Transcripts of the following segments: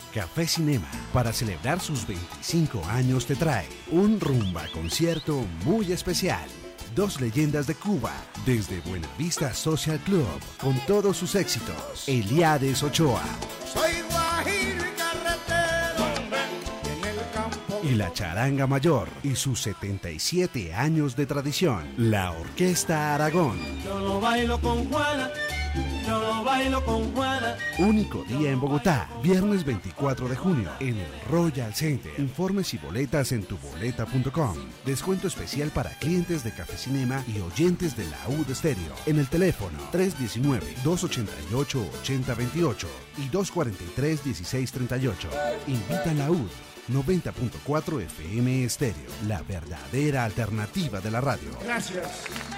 Café Cinema, para celebrar sus 25 años, te trae un rumba concierto muy especial. 2 leyendas de Cuba, desde Buenavista Social Club, con todos sus éxitos. Eliades Ochoa. Soy guajiro y carretero, en el campo. Y la Charanga Mayor, y sus 77 años de tradición. La Orquesta Aragón. Yo lo bailo con Juana. Yo lo bailo con Juana. Único día en Bogotá, viernes 24 de junio, en el Royal Center. Informes y boletas en tuboleta.com. Descuento especial para clientes de Café Cinema y oyentes de la UD Stereo. En el teléfono 319-288-8028 y 243-1638. Invita a la UD. 90.4 FM Estéreo, la verdadera alternativa de la radio. Gracias.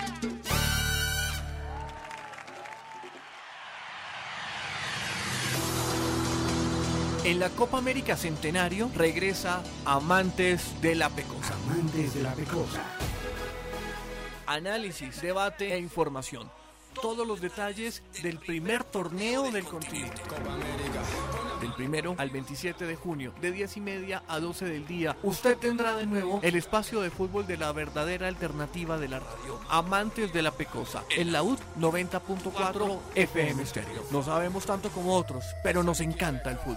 En la Copa América Centenario regresa Amantes de la Pecosa. Amantes de la Pecosa. Análisis, debate e información. Todos los detalles del primer torneo del continente. Del 1 al 27 de junio, de 10:30 a 12 del día, usted tendrá de nuevo el espacio de fútbol de la verdadera alternativa de la radio. Amantes de la Pecosa, en la UD 90.4 FM Estéreo. No sabemos tanto como otros, pero nos encanta el fútbol.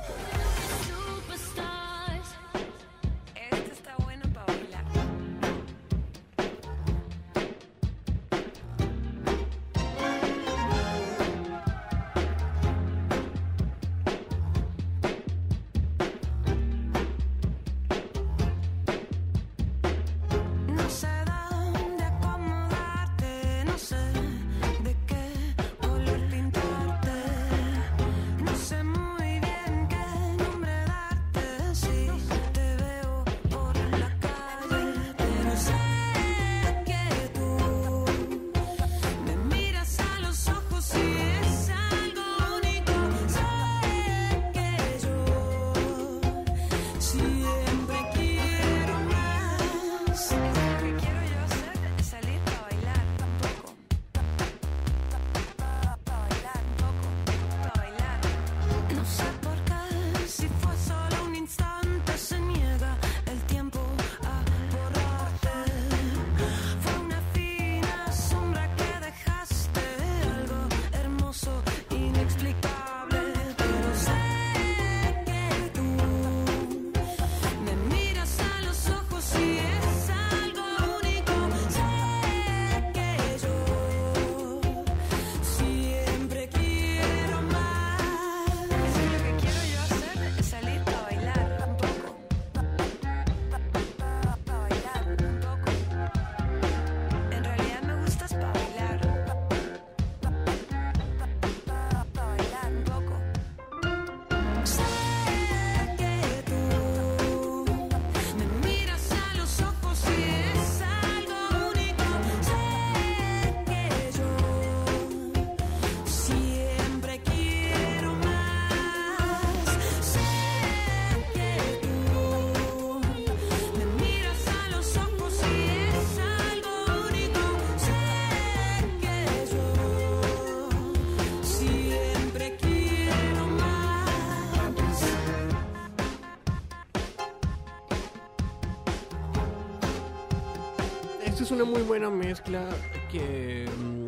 Una muy buena mezcla que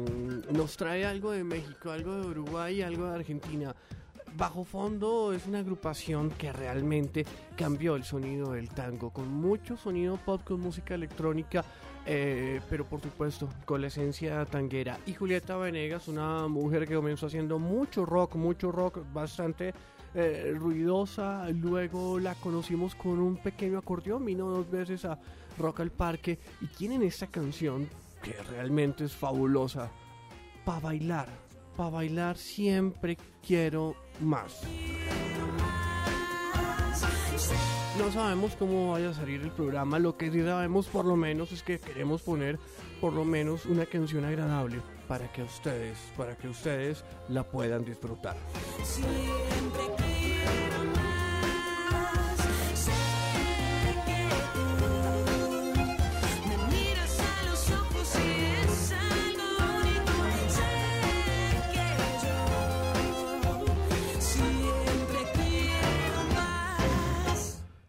nos trae algo de México, algo de Uruguay y algo de Argentina. Bajo Fondo es una agrupación que realmente cambió el sonido del tango, con mucho sonido pop, con música electrónica, pero por supuesto con la esencia tanguera. Y Julieta Venegas, una mujer que comenzó haciendo mucho rock, bastante ruidosa. Luego la conocimos con un pequeño acordeón, vino 2 veces a Rock al Parque y tienen esta canción que realmente es fabulosa. Pa' bailar siempre quiero más. No sabemos cómo vaya a salir el programa, lo que sí sabemos por lo menos es que queremos poner por lo menos una canción agradable para que ustedes la puedan disfrutar.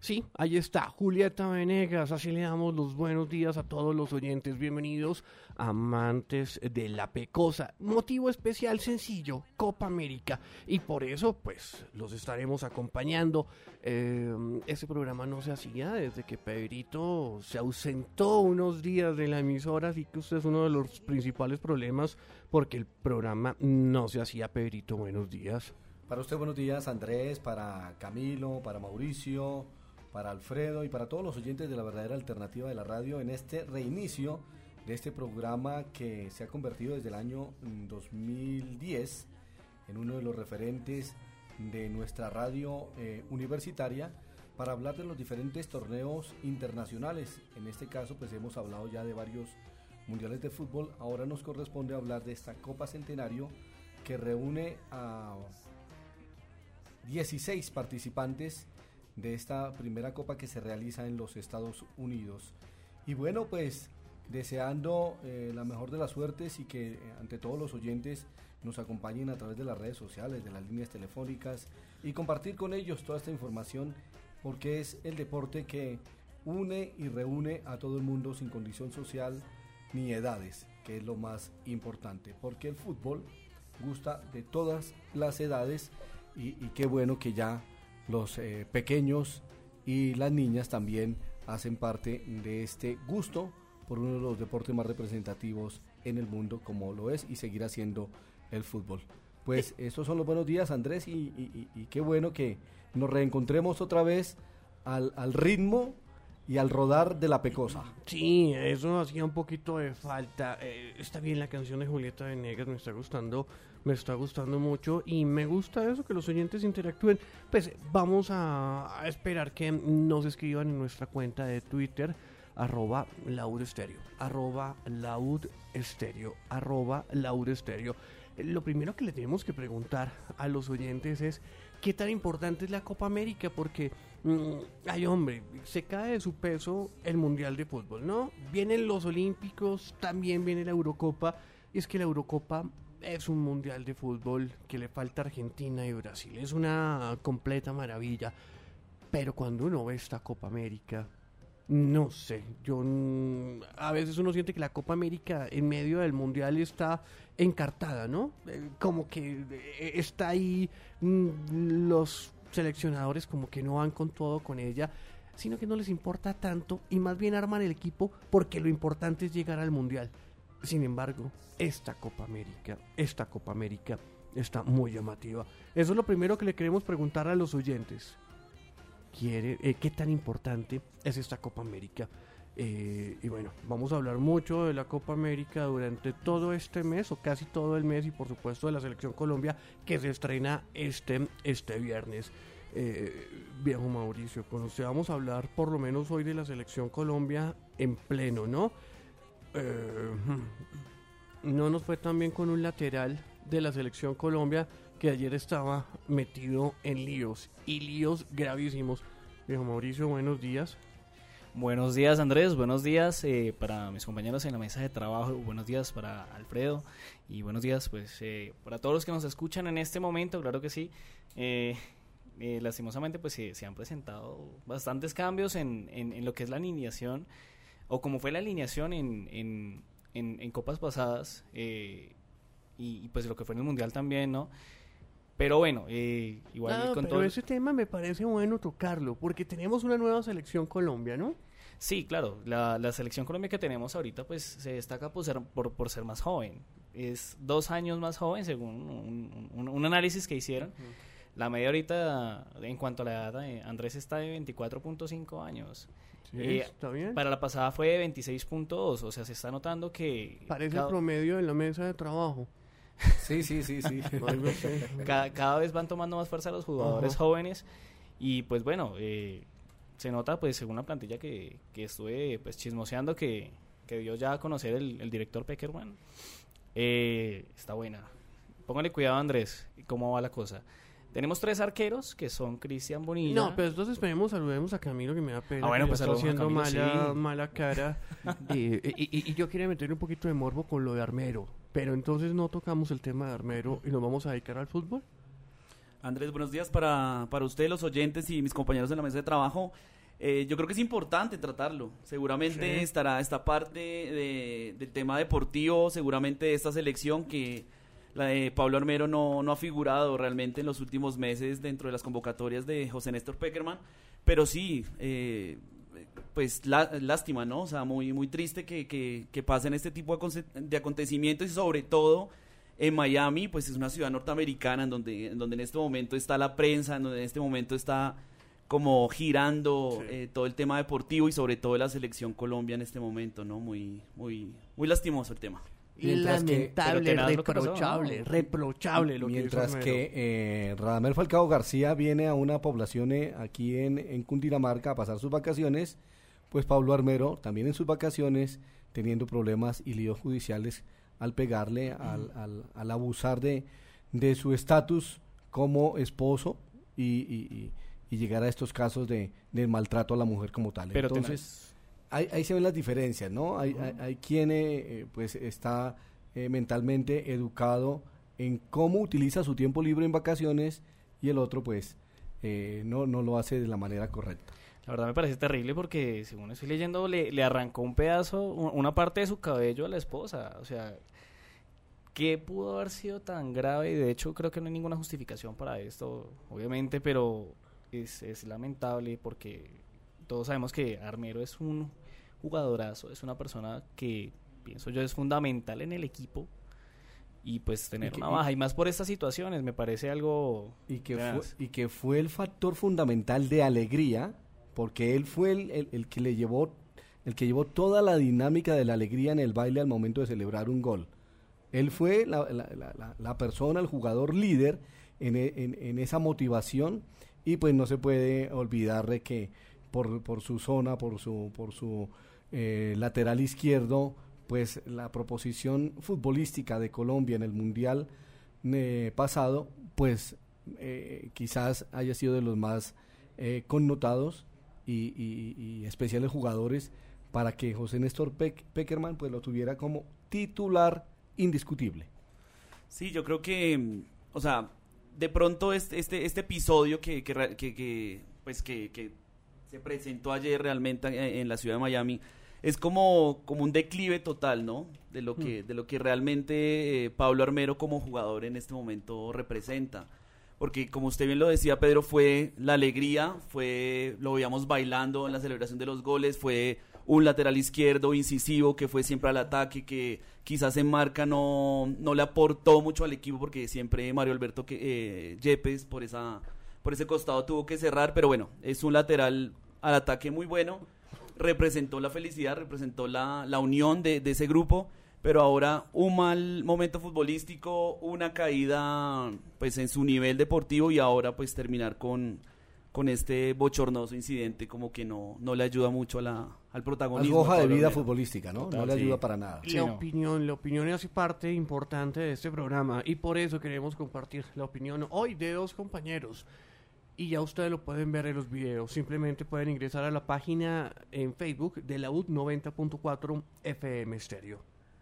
Sí, ahí está, Julieta Venegas, así le damos los buenos días a todos los oyentes, bienvenidos amantes de la pecosa, motivo especial sencillo, Copa América, y por eso pues los estaremos acompañando. Este programa no se hacía desde que Pedrito se ausentó unos días de la emisora, así que usted es uno de los principales problemas porque el programa no se hacía. Pedrito, buenos días. Para usted buenos días, Andrés, para Camilo, para Mauricio, para Alfredo y para todos los oyentes de la verdadera alternativa de la radio en este reinicio de este programa que se ha convertido desde el año 2010 en uno de los referentes de nuestra radio universitaria para hablar de los diferentes torneos internacionales. En este caso pues hemos hablado ya de varios mundiales de fútbol, ahora nos corresponde hablar de esta Copa Centenario que reúne a 16 participantes de esta primera copa que se realiza en los Estados Unidos. Y bueno, pues deseando la mejor de las suertes y que ante todos los oyentes nos acompañen a través de las redes sociales, de las líneas telefónicas y compartir con ellos toda esta información porque es el deporte que une y reúne a todo el mundo sin condición social ni edades, que es lo más importante, porque el fútbol gusta de todas las edades y qué bueno que ya los pequeños y las niñas también hacen parte de este gusto por uno de los deportes más representativos en el mundo como lo es y seguirá siendo el fútbol. Pues estos son los buenos días, Andrés, y qué bueno que nos reencontremos otra vez al ritmo y al rodar de la pecosa. Sí, eso hacía un poquito de falta. Está bien la canción de Julieta Venegas, me está gustando mucho y me gusta eso, que los oyentes interactúen. Pues vamos a esperar que nos escriban en nuestra cuenta de Twitter, @laudestéreo, @laudestéreo. Lo primero que le tenemos que preguntar a los oyentes es ¿qué tan importante es la Copa América? Porque, ay hombre, se cae de su peso el Mundial de Fútbol, ¿no? Vienen los Olímpicos, también viene la Eurocopa, y es que la Eurocopa es un Mundial de Fútbol que le falta a Argentina y Brasil, es una completa maravilla, pero cuando uno ve esta Copa América, no sé, a veces uno siente que la Copa América en medio del Mundial está encartada, ¿no? Como que está ahí, los seleccionadores como que no van con todo con ella, sino que no les importa tanto y más bien arman el equipo porque lo importante es llegar al Mundial. Sin embargo, esta Copa América está muy llamativa. Eso es lo primero que le queremos preguntar a los oyentes. ¿Qué tan importante es esta Copa América? Y bueno, vamos a hablar mucho de la Copa América durante todo este mes o casi todo el mes y por supuesto de la Selección Colombia que se estrena este viernes. Viejo Mauricio, con usted vamos a hablar por lo menos hoy de la Selección Colombia en pleno, ¿no? No nos fue tan bien con un lateral de la Selección Colombia que ayer estaba metido en líos y líos gravísimos. Viejo Mauricio, buenos días. Buenos días, Andrés, buenos días para mis compañeros en la mesa de trabajo, buenos días para Alfredo y buenos días pues para todos los que nos escuchan en este momento, claro que sí. Lastimosamente pues se han presentado bastantes cambios en lo que es la alineación o como fue la alineación en copas pasadas y pues lo que fue en el Mundial también, ¿no? Pero bueno, igual con todo... Pero ese tema me parece bueno tocarlo, porque tenemos una nueva selección Colombia, ¿no? Sí, claro, la selección Colombia que tenemos ahorita pues se destaca por ser más joven. Es 2 años más joven según un análisis que hicieron. Uh-huh. La media ahorita en cuanto a la edad, Andrés está de 24.5 años. Sí, está bien. Para la pasada fue de 26.2, o sea, se está notando que... Parece el promedio de la mesa de trabajo. Sí. Cada vez van tomando más fuerza los jugadores jóvenes y pues bueno, se nota pues según la plantilla que estuve pues chismoseando que dio ya a conocer el director Peckerman, está buena. Póngale cuidado, Andrés, cómo va la cosa. Tenemos 3 arqueros que son Cristian Bonilla. No, pero entonces saludemos a Camilo que me da pena. Bueno, pues está haciendo Camilo, mala cara. y yo quería meterle un poquito de morbo con lo de Armero. Pero entonces no tocamos el tema de Armero y nos vamos a dedicar al fútbol. Andrés, buenos días para ustedes, los oyentes y mis compañeros en la mesa de trabajo. Yo creo que es importante tratarlo. Seguramente estará esta parte del tema deportivo, seguramente esta selección que la de Pablo Armero no ha figurado realmente en los últimos meses dentro de las convocatorias de José Néstor Pekerman, pero sí, pues lástima, ¿no? O sea, muy, muy triste que pasen este tipo de acontecimientos y sobre todo en Miami, pues es una ciudad norteamericana en donde en este momento está la prensa, en donde en este momento está como girando todo el tema deportivo y sobre todo la selección Colombia en este momento, ¿no? Muy, muy, muy lastimoso el tema. Lamentable, reprochable lo mientras que Radamel Falcao García viene a una población aquí en Cundinamarca a pasar sus vacaciones, pues Pablo Armero también en sus vacaciones teniendo problemas y líos judiciales al pegarle, al abusar de su estatus como esposo y llegar a estos casos de maltrato a la mujer como tal. Pero entonces ahí se ven las diferencias, ¿no? Hay quien pues está mentalmente educado en cómo utiliza su tiempo libre en vacaciones y el otro pues no lo hace de la manera correcta. La verdad me parece terrible porque, según estoy leyendo, le arrancó un pedazo, una parte de su cabello a la esposa. O sea, ¿qué pudo haber sido tan grave? Y de hecho creo que no hay ninguna justificación para esto, obviamente, pero es lamentable porque todos sabemos que Armero es un jugadorazo, es una persona que, pienso yo, es fundamental en el equipo. Y pues tener una baja, y más por estas situaciones, me parece algo... Y que fue el factor fundamental de alegría, porque él fue el que llevó toda la dinámica de la alegría en el baile al momento de celebrar un gol. Él fue la persona, el jugador líder en esa motivación, y pues no se puede olvidar de que por su zona, por su lateral izquierdo, pues la proposición futbolística de Colombia en el Mundial pasado, pues quizás haya sido de los más connotados y especiales jugadores para que José Néstor Pekerman pues lo tuviera como titular indiscutible. Sí, yo creo que, o sea, de pronto este episodio que se presentó ayer realmente en la ciudad de Miami es como un declive total, ¿no? De lo que realmente Pablo Armero como jugador en este momento representa. Porque como usted bien lo decía, Pedro, fue la alegría, lo veíamos bailando en la celebración de los goles, fue un lateral izquierdo incisivo que fue siempre al ataque, que quizás en marca no le aportó mucho al equipo porque siempre Mario Alberto Yepes por ese costado tuvo que cerrar, pero bueno, es un lateral al ataque muy bueno, representó la felicidad, representó la unión de ese grupo, pero ahora un mal momento futbolístico, una caída pues en su nivel deportivo y ahora pues terminar con este bochornoso incidente como que no le ayuda mucho al protagonismo. Algo hoja de vida futbolística, ¿no? Total, no le ayuda para nada. La opinión hace parte importante de este programa y por eso queremos compartir la opinión hoy de dos compañeros. Y ya ustedes lo pueden ver en los videos. Simplemente pueden ingresar a la página en Facebook de la UD 90.4 FM Stereo.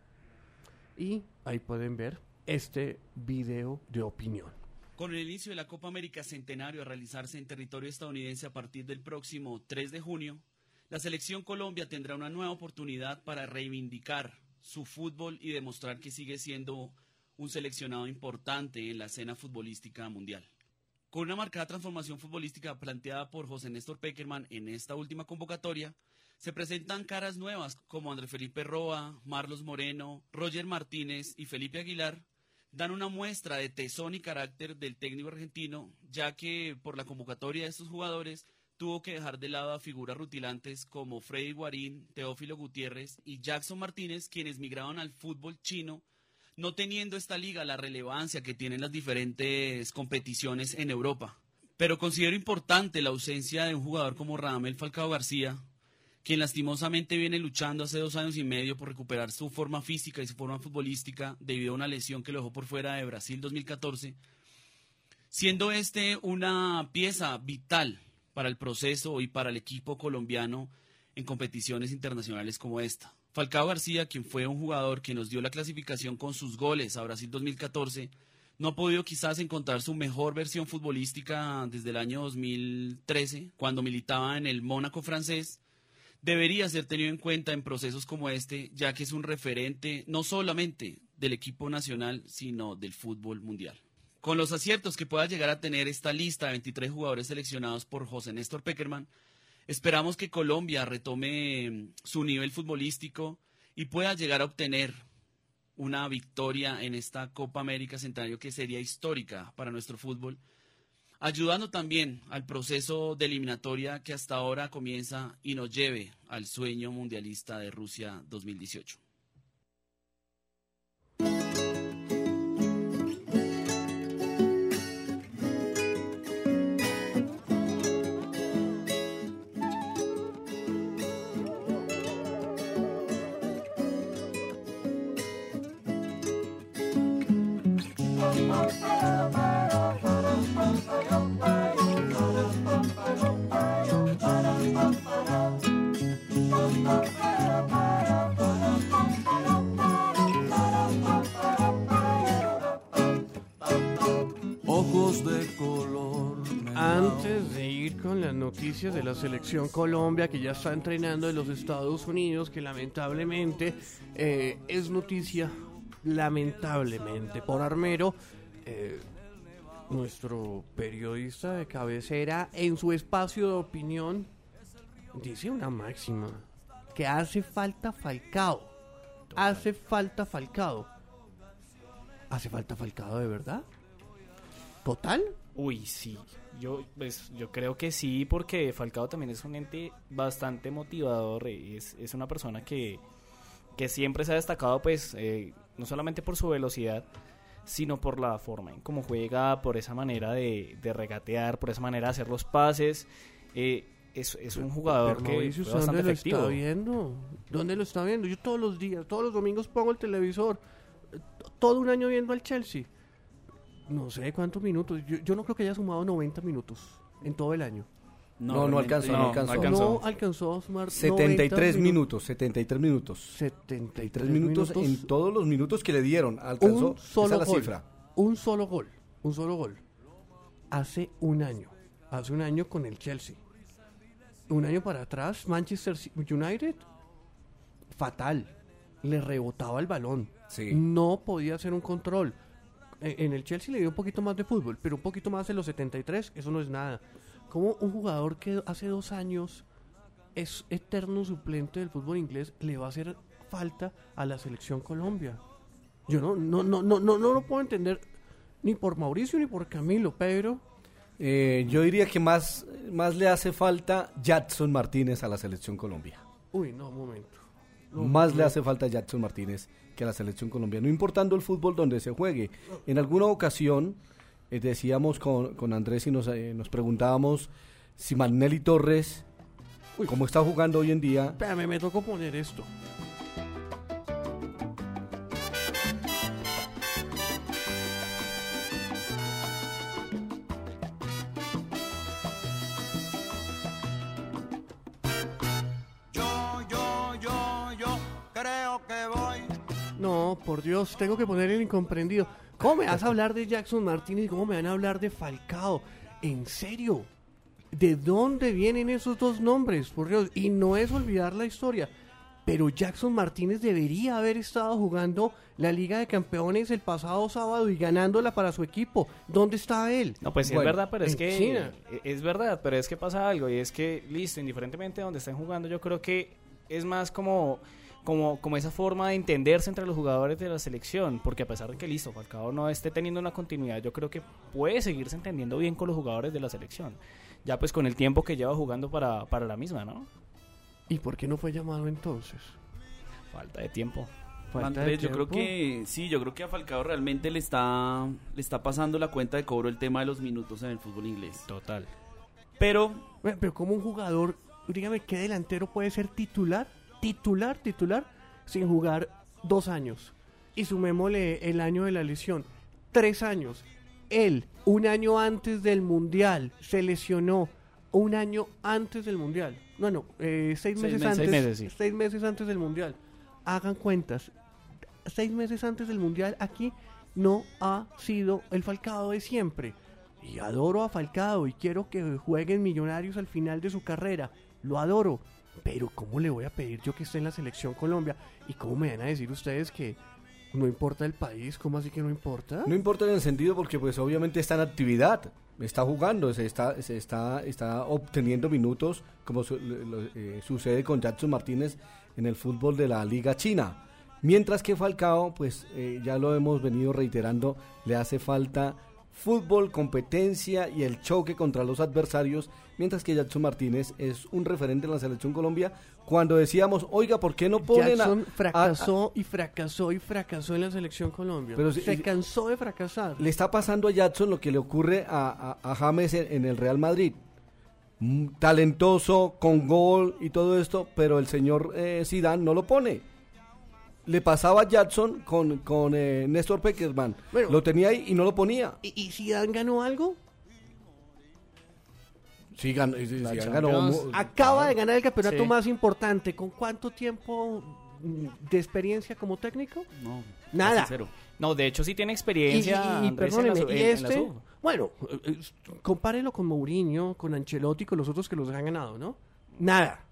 Y ahí pueden ver este video de opinión. Con el inicio de la Copa América Centenario a realizarse en territorio estadounidense a partir del próximo 3 de junio, la Selección Colombia tendrá una nueva oportunidad para reivindicar su fútbol y demostrar que sigue siendo un seleccionado importante en la escena futbolística mundial. Con una marcada transformación futbolística planteada por José Néstor Pekerman en esta última convocatoria, se presentan caras nuevas como Andrés Felipe Roa, Marlos Moreno, Roger Martínez y Felipe Aguilar, dan una muestra de tesón y carácter del técnico argentino, ya que por la convocatoria de estos jugadores tuvo que dejar de lado a figuras rutilantes como Freddy Guarín, Teófilo Gutiérrez y Jackson Martínez, quienes migraron al fútbol chino, no teniendo esta liga la relevancia que tienen las diferentes competiciones en Europa. Pero considero importante la ausencia de un jugador como Radamel Falcao García, quien lastimosamente viene luchando hace 2 años y medio por recuperar su forma física y su forma futbolística debido a una lesión que lo dejó por fuera de Brasil 2014, siendo una pieza vital para el proceso y para el equipo colombiano en competiciones internacionales como esta. Falcao García, quien fue un jugador que nos dio la clasificación con sus goles a Brasil 2014, no ha podido quizás encontrar su mejor versión futbolística desde el año 2013, cuando militaba en el Mónaco francés, debería ser tenido en cuenta en procesos como este, ya que es un referente no solamente del equipo nacional, sino del fútbol mundial. Con los aciertos que pueda llegar a tener esta lista de 23 jugadores seleccionados por José Néstor Pekerman, esperamos que Colombia retome su nivel futbolístico y pueda llegar a obtener una victoria en esta Copa América Centenario que sería histórica para nuestro fútbol, ayudando también al proceso de eliminatoria que hasta ahora comienza y nos lleve al sueño mundialista de Rusia 2018. Ojos de color. Antes de ir con las noticias de la selección Colombia, que ya está entrenando en los Estados Unidos, que lamentablemente es noticia, lamentablemente, por Armero, nuestro periodista de cabecera, en su espacio de opinión, dice una máxima, que hace falta Falcao. Hace falta Falcao. ¿Hace falta Falcao de verdad? ¿Total? Uy, sí. Yo creo que sí, porque Falcao también es un ente bastante motivador. Es una persona que siempre se ha destacado, pues, no solamente por su velocidad, sino por la forma en cómo juega, por esa manera de regatear, por esa manera de hacer los pases. Es un jugador Pero que Mauricio, es bastante ¿dónde efectivo. lo está viendo? ¿Dónde lo está viendo? Yo todos los días, todos los domingos pongo el televisor. Todo un año viendo al Chelsea. No sé cuántos minutos. Yo no creo que haya sumado 90 minutos en todo el año. No alcanzó. no alcanzó. No alcanzó a sumar 73 90 minutos. 73 minutos en todos los minutos que le dieron. Alcanzó un solo esa es la gol. cifra. Un solo gol. Hace un año con el Chelsea. Un año para atrás, Manchester United, fatal. Le rebotaba el balón. Sí. No podía hacer un control. En el Chelsea le dio un poquito más de fútbol, pero un poquito más en los 73, eso no es nada. Como un jugador que hace 2 años es eterno suplente del fútbol inglés le va a hacer falta a la selección Colombia? Yo no lo puedo entender ni por Mauricio ni por Camilo, pero Yo diría que más le hace falta Jadson Martínez a la selección Colombia. uy, no, un momento. Más le hace falta Jadson Martínez que a la selección Colombia, no importando el fútbol donde se juegue. En alguna ocasión decíamos con Andrés y nos preguntábamos si Magnelli Torres, como está jugando hoy en día. Espérame, me tocó poner esto. Yo creo que voy. No, por Dios, tengo que poner el incomprendido. ¿Cómo me vas a hablar de Jadson Martínez y cómo me van a hablar de Falcao? ¿En serio? ¿De dónde vienen esos dos nombres? Por Dios, y no es olvidar la historia, pero Jadson Martínez debería haber estado jugando la Liga de Campeones el pasado sábado y ganándola para su equipo. ¿Dónde está él? No, pues sí, Bueno, es verdad, pero es en que China. es verdad, pero es que pasa algo y es que, listo, indiferentemente de donde estén jugando, yo creo que es más como esa forma de entenderse entre los jugadores de la selección, porque a pesar de que, listo, Falcao no esté teniendo una continuidad, yo creo que puede seguirse entendiendo bien con los jugadores de la selección, ya pues con el tiempo que lleva jugando para la misma, ¿no? ¿Y por qué no fue llamado entonces? Falta de tiempo. Falta de Andrés, yo creo tiempo. yo creo que a Falcao realmente le está pasando la cuenta de cobro el tema de los minutos en el fútbol inglés. Total. Pero Bueno, pero como un jugador, dígame, ¿qué delantero puede ser titular sin jugar 2 años? Y sumémosle el año de la lesión, 3 años. Él, un año antes del Mundial, se lesionó. Un año antes del Mundial. Bueno, 6 meses antes. 6 meses, sí. 6 meses antes del Mundial. Hagan cuentas. 6 meses antes del Mundial aquí, no ha sido el Falcao de siempre. Y adoro a Falcao y quiero que jueguen Millonarios al final de su carrera. Lo adoro. Pero ¿cómo le voy a pedir yo que esté en la selección Colombia? ¿Y cómo me van a decir ustedes que no importa el país? ¿Cómo así que no importa? No importa en el sentido porque pues obviamente está en actividad, está jugando, está obteniendo minutos como sucede con Jackson Martínez en el fútbol de la Liga China. Mientras que Falcao, pues ya lo hemos venido reiterando, le hace falta fútbol, competencia y el choque contra los adversarios, mientras que Jackson Martínez es un referente en la selección Colombia. Cuando decíamos, oiga, ¿por qué no ponen Jackson fracasó en la selección Colombia? Pero se cansó de fracasar. Le está pasando a Jackson lo que le ocurre a James en el Real Madrid. Talentoso, con gol y todo esto, pero el señor Zidane no lo pone. Le pasaba a Jackson con Néstor Pekerman. Bueno, lo tenía ahí y no lo ponía. ¿Y Zidane ganó algo? Sí, ganó. Acaba de ganar el campeonato más importante. ¿Con cuánto tiempo de experiencia como técnico? No, nada. Cero. No, de hecho sí tiene experiencia. Y perdóneme, bueno, compárelo con Mourinho, con Ancelotti, con los otros que los han ganado, ¿no? Nada.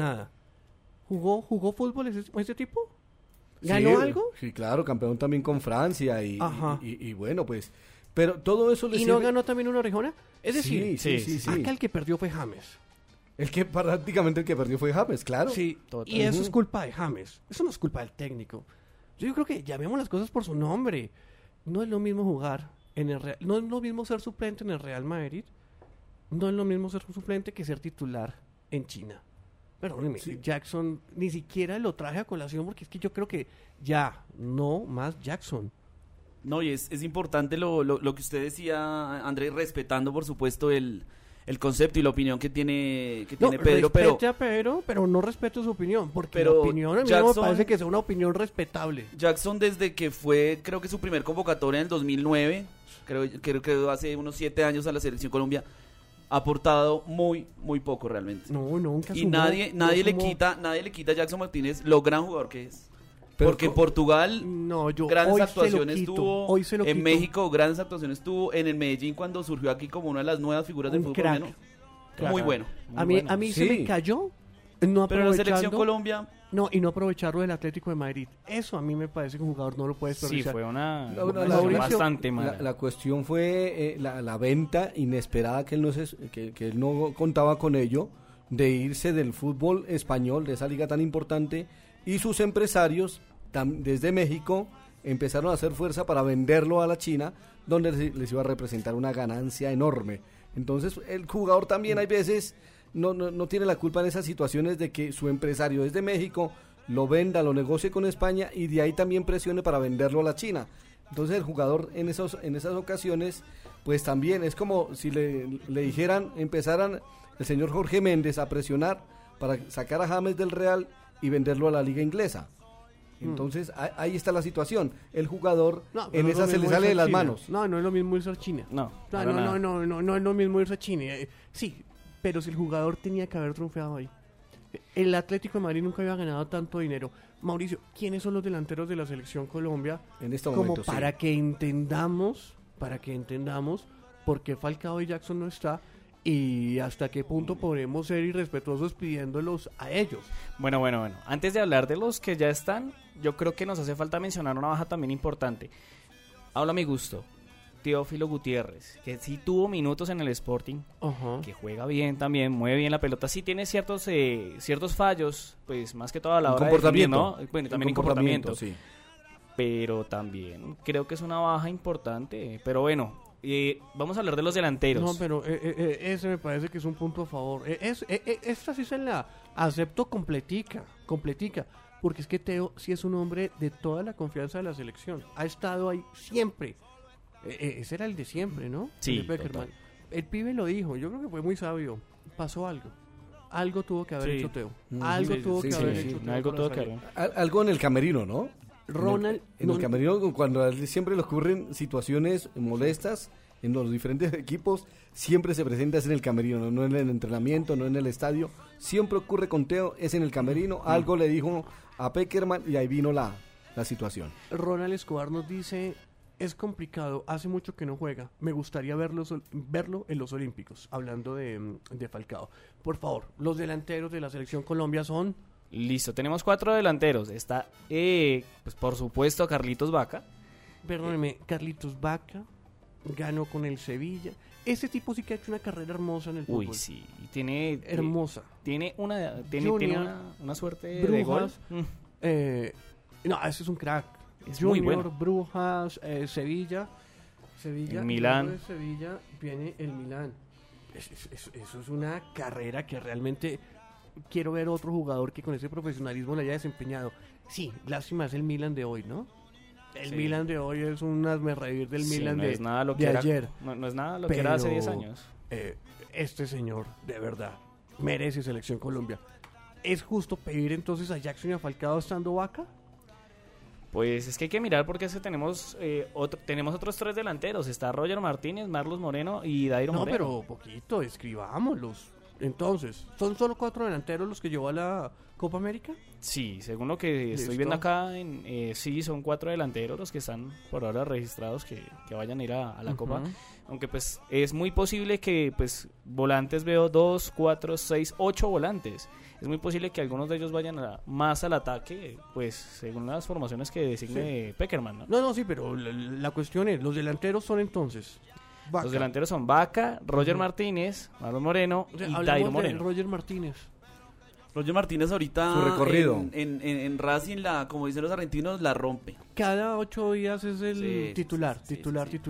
¿Jugó fútbol ese tipo? ¿Ganó algo? Sí, claro, campeón también con Francia y bueno, pues, pero todo eso le sirve. ¿Y no ganó también una orejona? Es decir, sí. Acá el que perdió fue James. Prácticamente el que perdió fue James, claro. Sí, y eso es culpa de James, eso no es culpa del técnico. Yo creo que llamemos las cosas por su nombre. No es lo mismo jugar en el Real, no es lo mismo ser suplente en el Real Madrid, no es lo mismo ser suplente que ser titular en China. Perdóneme, Jackson ni siquiera lo traje a colación porque es que yo creo que ya, no más Jackson. No, y es importante lo que usted decía, Andrés, respetando por supuesto el concepto y la opinión que tiene Pedro. Respete a Pedro, pero no respeto su opinión, porque la opinión a mí no me parece que sea una opinión respetable. Jackson desde que fue, creo que su primer convocatoria en el 2009, creo que hace unos 7 años a la Selección Colombia, ha aportado muy poco realmente. No, nunca. Y nadie le quita a Jackson Martínez lo gran jugador que es. Porque en Portugal grandes actuaciones tuvo, en México grandes actuaciones tuvo, en el Medellín cuando surgió aquí como una de las nuevas figuras del fútbol colombiano. Muy bueno. A mí se me cayó no aprovechando. Pero en la Selección Colombia y no aprovecharlo del Atlético de Madrid. Eso a mí me parece que un jugador no lo puede desperdiciar. Sí, fue una bastante mala. La cuestión fue la venta inesperada que él no contaba con ello, de irse del fútbol español, de esa liga tan importante, y sus empresarios desde México empezaron a hacer fuerza para venderlo a la China, donde les iba a representar una ganancia enorme. Entonces el jugador también hay veces no tiene la culpa en esas situaciones de que su empresario desde México lo venda, lo negocie con España y de ahí también presione para venderlo a la China. Entonces el jugador en esas ocasiones pues también es como si le empezaran el señor Jorge Méndez a presionar para sacar a James del Real y venderlo a la liga inglesa. Entonces ahí está la situación. El jugador en esa se le sale de las manos. No es lo mismo irse a China. No es lo mismo irse a China. Sí, pero si el jugador tenía que haber triunfado ahí. El Atlético de Madrid nunca había ganado tanto dinero. Mauricio, ¿quiénes son los delanteros de la Selección Colombia? En este momento, como para que entendamos por qué Falcao y Jackson no está y hasta qué punto podemos ser irrespetuosos pidiéndolos a ellos. Bueno. Antes de hablar de los que ya están, yo creo que nos hace falta mencionar una baja también importante. Habla a mi gusto. Teófilo Gutiérrez, que sí tuvo minutos en el Sporting, que juega bien también, mueve bien la pelota, sí tiene ciertos fallos, pues más que todo a la hora de definir, ¿no? Bueno, también en comportamiento, sí. Pero también creo que es una baja importante, pero bueno, vamos a hablar de los delanteros. No, pero ese me parece que es un punto a favor. Esta sí se la acepto completica, porque es que Teo sí es un hombre de toda la confianza de la selección, ha estado ahí siempre. Ese era el de siempre, ¿no? Sí, el pibe lo dijo, yo creo que fue muy sabio. Pasó algo tuvo que haber hecho Teo. Algo tuvo que haber hecho Teo. Algo en el camerino, ¿no? Ronald en el camerino, cuando a él siempre le ocurren situaciones molestas en los diferentes equipos, siempre se presenta en el camerino, no en el entrenamiento, no en el estadio, siempre ocurre con Teo, es en el camerino. Algo le dijo a Pekerman y ahí vino la situación. Ronald Escobar nos dice es complicado, hace mucho que no juega. Me gustaría verlo en los Olímpicos, hablando de Falcao. Por favor, los delanteros de la Selección Colombia son... Listo, tenemos 4 delanteros. Está, pues por supuesto, Carlitos Vaca. Perdóneme, Carlitos Vaca ganó con el Sevilla. Ese tipo sí que ha hecho una carrera hermosa en el fútbol. Uy, sí, y tiene... Hermosa. Tiene una suerte de gol. Brujas. No, ese es un crack. Es Junior, muy bueno. Brujas, Sevilla. El Milán. luego de Sevilla viene el Milán. Eso es una carrera que realmente quiero ver otro jugador que con ese profesionalismo le haya desempeñado. Sí, lástima es el Milan de hoy, ¿no? El Sí. Milan de hoy es un hazmerreír del Sí, Milan no de, es nada lo de que era, ayer. no es nada lo que era hace 10 años. Este señor, de verdad, merece Selección Colombia. ¿Es justo pedir entonces a Jackson y a Falcao estando Vaca? Pues es que hay que mirar porque es que tenemos otros 3 delanteros. Está Roger Martínez, Marlos Moreno y Dairo No, Moreno. pero poquito, escribámoslos. Entonces, ¿son solo 4 delanteros los que llevó a la Copa América? Sí, según lo que Listo. estoy viendo acá, sí, son 4 delanteros los que están por ahora registrados que vayan a ir a la Copa. Aunque pues es muy posible que pues volantes veo 2, 4, 6, 8 volantes. Es muy posible que algunos de ellos vayan más al ataque, pues según las formaciones que designe Peckerman, ¿no? No, sí, pero la cuestión es, los delanteros son entonces Vaca. Los delanteros son Vaca, Roger Martínez, Marlos Moreno O sea, y hablemos Dairo de Moreno. Roger Martínez. Roger Martínez ahorita Su recorrido. en Racing, como dicen los argentinos, la rompe. Cada 8 días es el Sí, titular. sí.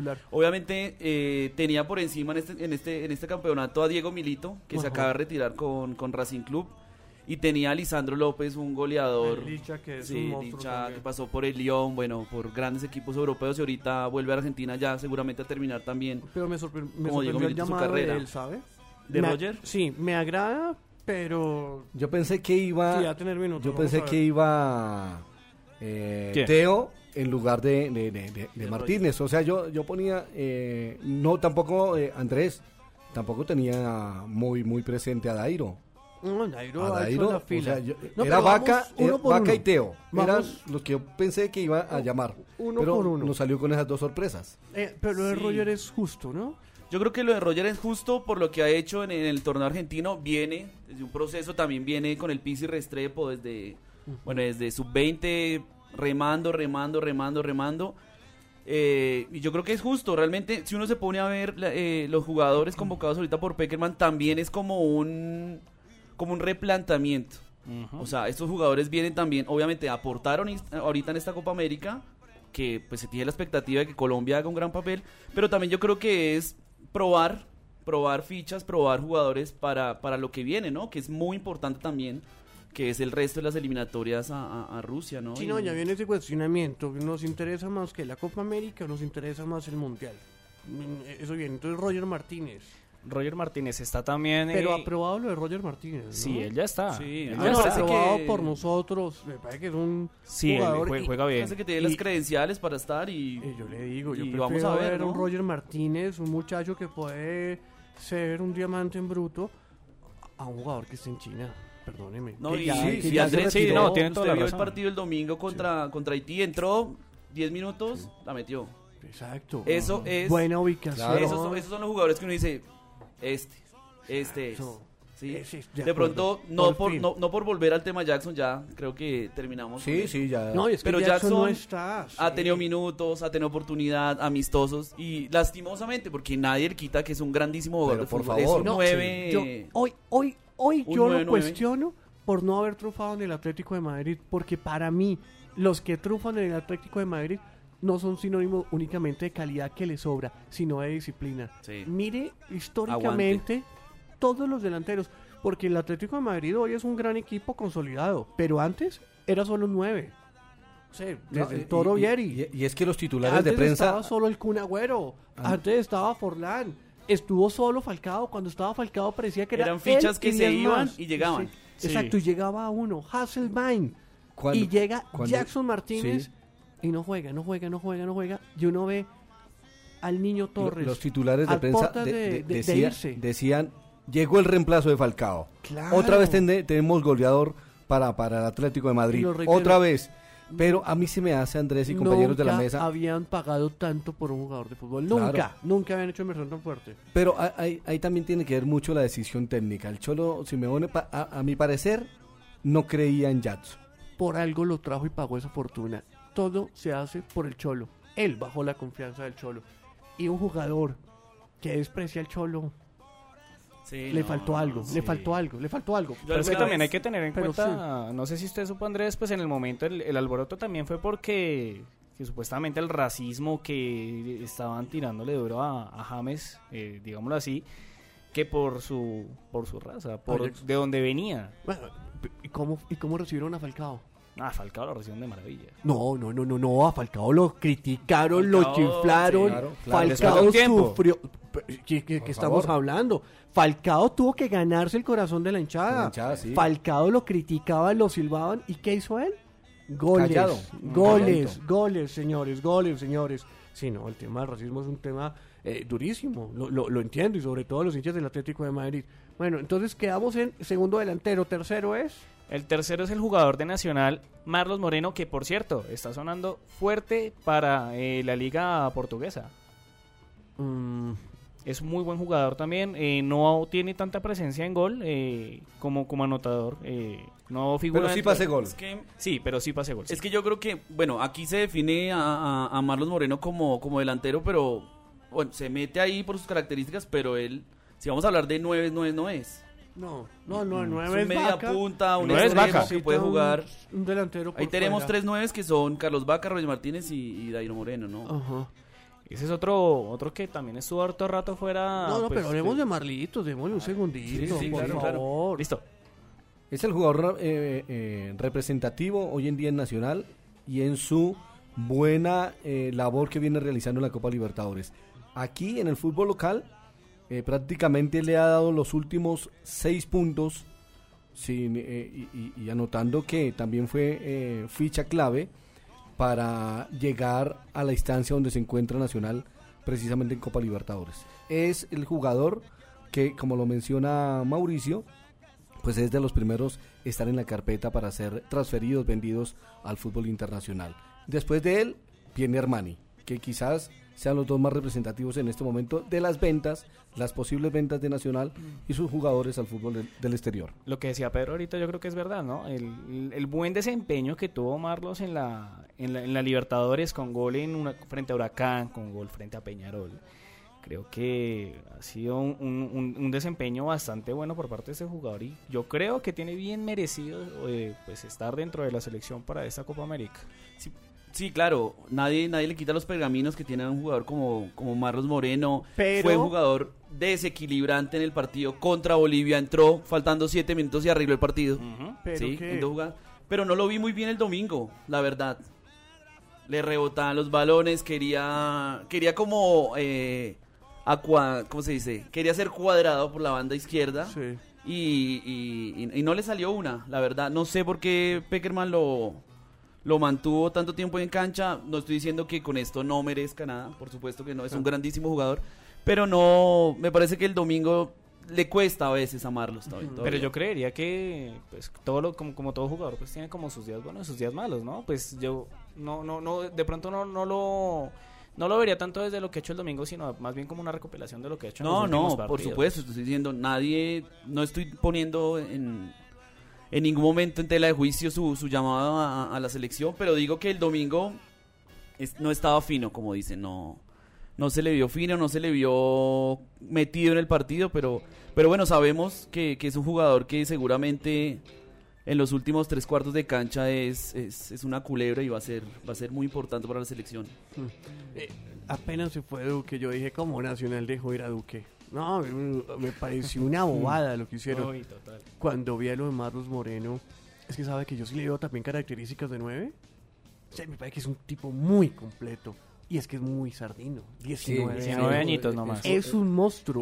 Obviamente tenía por encima en este campeonato a Diego Milito, que se Ajá. acaba de retirar con Racing Club, y tenía a Lisandro López, un goleador. Licha, que es Sí, un monstruo Licha, también. que pasó por el Lyon, bueno, por grandes equipos europeos, y ahorita vuelve a Argentina ya seguramente a terminar también. Pero me sorprendió Como Diego el Milito, su llamado carrera. de él, ¿sabe? ¿De Me- Roger? Sí, me agrada, pero... Yo pensé que iba... Sí, a tener minutos. Yo vamos pensé a ver. que iba ¿Quién? Teo en lugar de Martínez. O sea, yo ponía, no tampoco Andrés, tampoco tenía muy presente a Dairo. No, Dairo A ha Dairo, hecho la o fila. sea, No, era pero Vaca, vamos uno por Vaca uno. y Teo. Eran Vamos los que yo pensé que iba a llamar. uno pero por uno. nos salió con esas 2 sorpresas. Pero lo de Sí. Roger es justo, ¿no? Yo creo que lo de Roger es justo por lo que ha hecho en el torneo argentino. Viene desde un proceso, también viene con el Pizzi Restrepo desde sub-20, remando. Y yo creo que es justo. Realmente, si uno se pone a ver los jugadores convocados ahorita por Peckerman, también es como un replanteamiento. Ujú. O sea, estos jugadores vienen también, obviamente, aportaron ahorita en esta Copa América, que pues se tiene la expectativa de que Colombia haga un gran papel, pero también yo creo que es probar fichas, probar jugadores para lo que viene, ¿no? Que es muy importante también, que es el resto de las eliminatorias a Rusia, ¿no? Sí, Y- no, ya viene ese cuestionamiento. ¿Nos interesa más que la Copa América o nos interesa más el Mundial? Eso viene. Entonces, Roger Martínez. Roger Martínez está también... Pero aprobado lo de Roger Martínez, ¿no? Sí, él ya está. Sí, Él a ya mí me No, está. parece aprobado que- por nosotros. Me parece que es un Sí, él jugador. juega bien. Parece que tiene Y- las credenciales para estar y Yo le digo, yo y prefiero vamos a ver, un ¿no? Roger Martínez, un muchacho que puede ser un diamante en bruto, a un jugador que está en China. Perdóneme. No, Que y, ya- sí, que y ya Andrés, se sí, retiró. no, tiene toda usted la vio el razón. partido el domingo contra Haití, entró 10 minutos, la metió. Exacto. Eso es... Buena ubicación. Claro. Esos son los jugadores que uno dice, este es. Exacto. ¿Sí? Sí, de de pronto, acuerdo. Por fin. no por volver al tema Jackson, ya creo que terminamos. con Sí, eso. sí, ya. No, y es que Pero Jackson no Jackson está. Ha sí. tenido minutos, ha tenido oportunidad, amistosos y lastimosamente, porque nadie le quita que es un grandísimo jugador Pero de por fútbol. favor. Es un No, 9. Yo, hoy Un yo 9-9. lo cuestiono por no haber trufado en el Atlético de Madrid, porque para mí los que trufan en el Atlético de Madrid no son sinónimo únicamente de calidad que le sobra, sino de disciplina. Sí. Mire históricamente todos los delanteros, porque el Atlético de Madrid hoy es un gran equipo consolidado, pero antes era solo 9. O sea, desde No, el Toro Vieri. y es que los titulares Antes de prensa... estaba solo el Kun Agüero, antes estaba Forlán, estuvo solo Falcao. Cuando estaba Falcao parecía que Eran él fichas y que se 10 iban más. y llegaban. Sí, exacto, y llegaba uno, Hasselbein, cuando- y llega cuando- Jackson Martínez sí. y no juega, y uno ve al niño Torres. Los titulares de a prensa portas de irse. decían, llegó el reemplazo de Falcao. Claro. Otra vez tenemos goleador para el Atlético de Y Madrid. lo reitero. Otra vez. Pero a mí se me hace, Andrés y compañeros de la Nunca mesa, habían pagado tanto por un jugador de fútbol. Claro. Nunca habían hecho inversión tan fuerte. pero ahí también tiene que ver mucho la decisión técnica. El Cholo Simeone, a mi parecer, no creía en Jadson. Por algo lo trajo y pagó esa fortuna. Todo se hace por el Cholo. Él bajó la confianza del Cholo. Y un jugador que desprecia al Cholo, Sí, le no, faltó algo, sí. le faltó algo. Pero es que alguna también vez- hay que tener en pero cuenta, no sé si usted supo, Andrés, pues en el momento el alboroto también fue porque que supuestamente el racismo que estaban tirándole duro a James, digámoslo así, que por su raza, Oye, de donde venía. Bueno, ¿y cómo recibieron a Falcao? Falcao lo reciben de maravilla. No, a Falcao lo criticaron, Falcao, lo chiflaron. sí, claro. Después de Falcao un tiempo. sufrió. ¿Qué estamos favor. hablando? Falcao tuvo que ganarse el corazón de la hinchada. La hinchada, sí. Falcao lo criticaban, lo silbaban. ¿Y qué hizo él? Goles. Callado. Goles, señores. Sí, no, el tema del racismo es un tema durísimo. Lo entiendo, y sobre todo los hinchas del Atlético de Madrid. Bueno, entonces quedamos en segundo delantero. Tercero es... El tercero es el jugador de Nacional, Marlos Moreno, que por cierto está sonando fuerte para la liga portuguesa. Es muy buen jugador también, no tiene tanta presencia en gol como anotador, no figura. Pero sí dentro- pase gol. Es que, Sí, pero sí pase gol. es que yo creo que, bueno, aquí se define a Marlos Moreno como delantero, pero bueno, se mete ahí por sus características, pero él, si vamos a hablar de 9, no es. No, Es nueve un es media Vaca. punta, un Nueve es extremo Vaca. que puede jugar. Un delantero por Ahí tenemos fuera. 3 nueves que son Carlos Vaca, Roger Martínez y Dairo Moreno, ¿no? Ajá. Ese es otro que también estuvo harto rato fuera. No, pues, pero hablemos de Marlitos, démosle un segundito, sí, por claro, favor. Listo. Es el jugador representativo hoy en día en Nacional y en su buena labor que viene realizando en la Copa Libertadores. Aquí en el fútbol local prácticamente le ha dado los últimos 6 puntos y anotando que también fue ficha clave para llegar a la instancia donde se encuentra Nacional precisamente en Copa Libertadores. Es el jugador que, como lo menciona Mauricio, pues es de los primeros estar en la carpeta para ser transferidos, vendidos al fútbol internacional. Después de él viene Armani, que quizás sean los dos más representativos en este momento de las ventas, las posibles ventas de Nacional y sus jugadores al fútbol del exterior. Lo que decía Pedro ahorita yo creo que es verdad, ¿no? El buen desempeño que tuvo Marlos en la Libertadores, con gol frente a Huracán, con gol frente a Peñarol. Creo que ha sido un desempeño bastante bueno por parte de este jugador y yo creo que tiene bien merecido pues estar dentro de la selección para esta Copa América. Sí, claro, nadie le quita los pergaminos que tiene a un jugador como Marlos Moreno. Pero- Fue jugador desequilibrante en el partido contra Bolivia, entró faltando 7 minutos y arregló el partido. Pero Sí, que- en 2 jugadas. Pero no lo vi muy bien el domingo, la verdad. Le rebotaban los balones, quería como ¿cómo se dice? Quería ser cuadrado por la banda izquierda. Sí. Y no le salió una, la verdad. No sé por qué Peckerman lo mantuvo tanto tiempo en cancha. No estoy diciendo que con esto no merezca nada, por supuesto que no, es un grandísimo jugador. Pero no, me parece que el domingo le cuesta a veces amarlos todavía. Pero yo creería que pues como todo jugador pues tiene como sus días buenos y sus días malos, ¿no? Pues yo no de pronto no lo vería tanto desde lo que ha hecho el domingo, sino más bien como una recopilación de lo que ha hecho en los últimos por partidos. supuesto, estoy diciendo, no estoy poniendo en ningún momento en tela de juicio su llamado a la selección, pero digo que el domingo no estaba fino, como dicen, no se le vio fino, no se le vio metido en el partido, pero bueno, sabemos que es un jugador que seguramente en los últimos 3/4 de cancha es una culebra y va a ser muy importante para la selección. Apenas se fue Duque, yo dije como Nacional dejó ir a Duque. No, me pareció una bobada lo que hicieron. Uy, total. Cuando vi a lo de Marlos Moreno, es que sabe que yo sí le veo también características de 9. O sea, me parece que es un tipo muy completo. Y es que es muy sardino. 19 19 añitos nomás. Es un monstruo.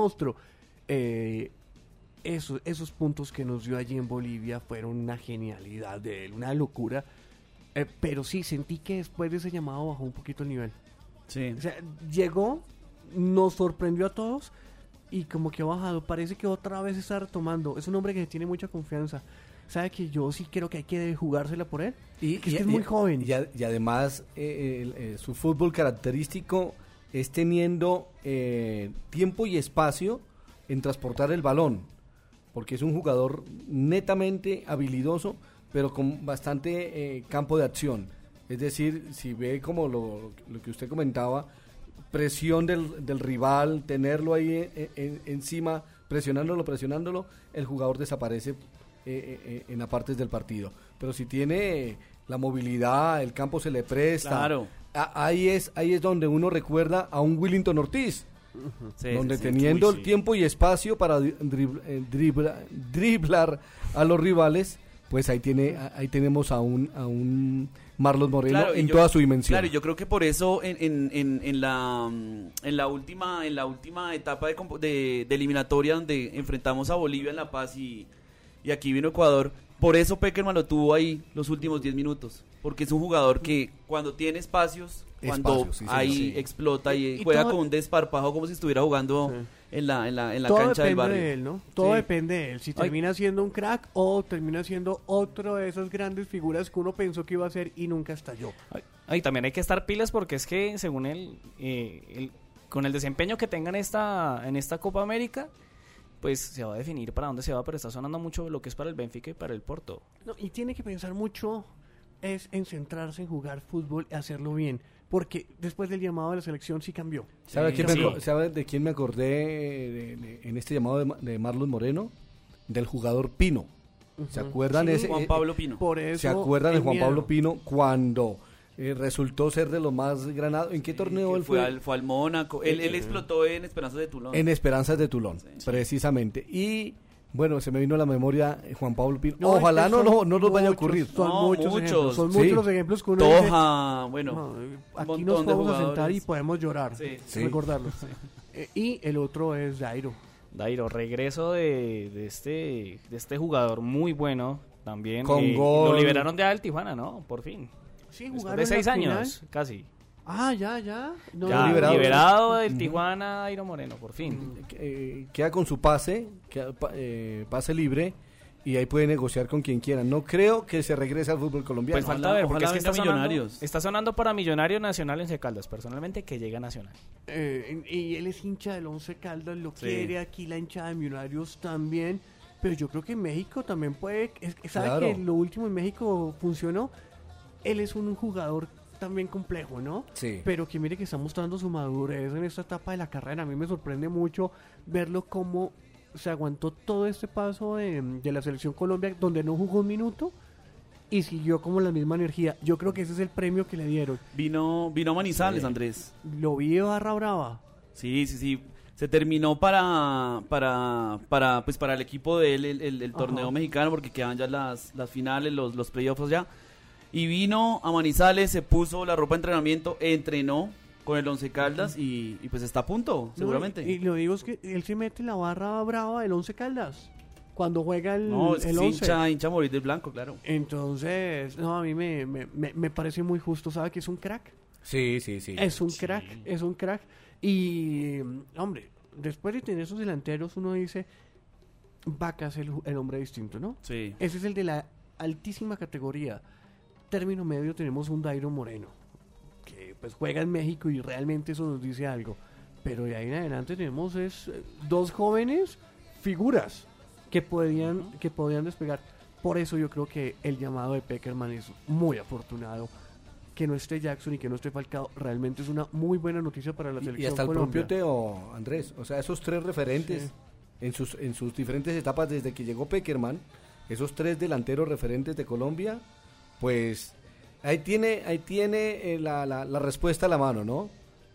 Esos puntos que nos dio allí en Bolivia fueron una genialidad de él, una locura. Pero sí, sentí que después de ese llamado bajó un poquito el nivel. Sí. O sea, llegó, nos sorprendió a todos y como que ha bajado. Parece que otra vez está retomando. Es un hombre que tiene mucha confianza. sabe que yo sí creo que hay que jugársela por él. Y Que es que es muy joven. Y además, su fútbol característico es teniendo tiempo y espacio en transportar el balón, porque es un jugador netamente habilidoso, pero con bastante campo de acción. Es decir, si ve como lo que usted comentaba, presión del rival, tenerlo ahí encima, presionándolo, el jugador desaparece en las partes del partido. Pero si tiene la movilidad, el campo se le presta, Claro. ahí es donde uno recuerda a un Willington Ortiz, Sí, donde sí, teniendo sí. el tiempo y espacio para driblar a los rivales, pues ahí tenemos a un Marlon Moreno Claro, y en yo- toda su dimensión. Claro, yo creo que por eso en la última etapa de eliminatoria donde enfrentamos a Bolivia en La Paz y aquí vino Ecuador, por eso Pekerman lo tuvo ahí los últimos 10 minutos, porque es un jugador que cuando tiene espacios, cuando Espacios, sí, señor, ahí sí. explota y Y juega todo- con un desparpajo como si estuviera jugando Sí. en la Todo cancha del depende barrio. de él, ¿no? Todo Sí. depende de él. Si termina siendo un crack o termina siendo otro de esas grandes figuras que uno pensó que iba a ser y nunca estalló. Ay, también hay que estar pilas porque es que según con el desempeño que tengan en esta Copa América, pues se va a definir para dónde se va, pero está sonando mucho lo que es para el Benfica y para el Porto. No, y tiene que pensar mucho es en centrarse en jugar fútbol y hacerlo bien, porque después del llamado de la selección sí cambió. ¿Sabe, Sí. ¿sabe de quién me acordé en este llamado de Marlon Moreno? Del jugador Pino. ¿Se acuerdan? Sí, ese, Juan Pablo Pino. Por eso ¿Se acuerdan de el Juan miedo. Pablo Pino cuando resultó ser de los más granados? ¿En qué torneo Que él fue fue? fue al Mónaco. Él explotó en Esperanzas de Tulón. En Esperanzas de Tulón, precisamente. Y bueno, se me vino a la memoria Juan Pablo Pino. No, Ojalá es que no son nos vaya a muchos, ocurrir. Son No, muchos, muchos. ejemplos, son Sí. muchos los ejemplos que uno dice, Toja, bueno. no, un aquí montón nos de podemos a sentar jugadores. y podemos llorar, Sí. Sí. recordarlo. Y el otro es Dairo. Dairo, regreso de este jugador muy bueno también. Con gol. Lo liberaron de al Tijuana, ¿no? Por fin. Sí, Después jugaron de la 6 final. años, casi. Ah, ya. No, Ya, liberado. liberado del Tijuana, Dairo Moreno, por fin. Queda con su pase, pase libre, y ahí puede negociar con quien quiera. No creo que se regrese al fútbol colombiano. Pues falta ver, porque ojalá es que venga Millonarios. está sonando para Millonario Nacional en Caldas. Personalmente, que llega a Nacional. y él es hincha del Once Caldas, lo Sí. quiere, aquí la hinchada de Millonarios también, pero yo creo que en México también puede, sabe Claro. que lo último en México funcionó, él es un jugador también complejo, ¿no? Sí. Pero que mire que está mostrando su madurez en esta etapa de la carrera, a mí me sorprende mucho verlo cómo se aguantó todo este paso de la selección Colombia, donde no jugó un minuto y siguió como la misma energía. Yo creo que ese es el premio que le dieron. Vino a Manizales, Sí. Andrés. Lo vi de barra brava. Sí. Se terminó para el equipo de él el torneo Ajá. mexicano, porque quedan ya las finales, los playoffs ya. Y vino a Manizales, se puso la ropa de entrenamiento, entrenó con el Once Caldas y pues está a punto, seguramente. No, y lo digo es que él se mete en la barra brava del Once Caldas cuando juega el No, es que es Once. hincha morir del blanco, claro. Entonces, no, a mí me parece muy justo. ¿Sabe que es un crack? Sí. Es un crack, es un crack. Y, hombre, después de tener esos delanteros, uno dice, Vaca es el hombre distinto, ¿no? Sí. Ese es el de la altísima categoría. Término medio tenemos un Dairo Moreno, que pues juega en México y realmente eso nos dice algo. Pero de ahí en adelante tenemos dos jóvenes figuras que podían despegar. Por eso yo creo que el llamado de Pekerman es muy afortunado. Que no esté Jackson y que no esté Falcao realmente es una muy buena noticia para la selección Y hasta el Colombia. propio Teo, Andrés. O sea, esos tres referentes Sí. en sus diferentes etapas desde que llegó Pekerman, esos tres delanteros referentes de Colombia, pues ahí tiene la respuesta a la mano, ¿no?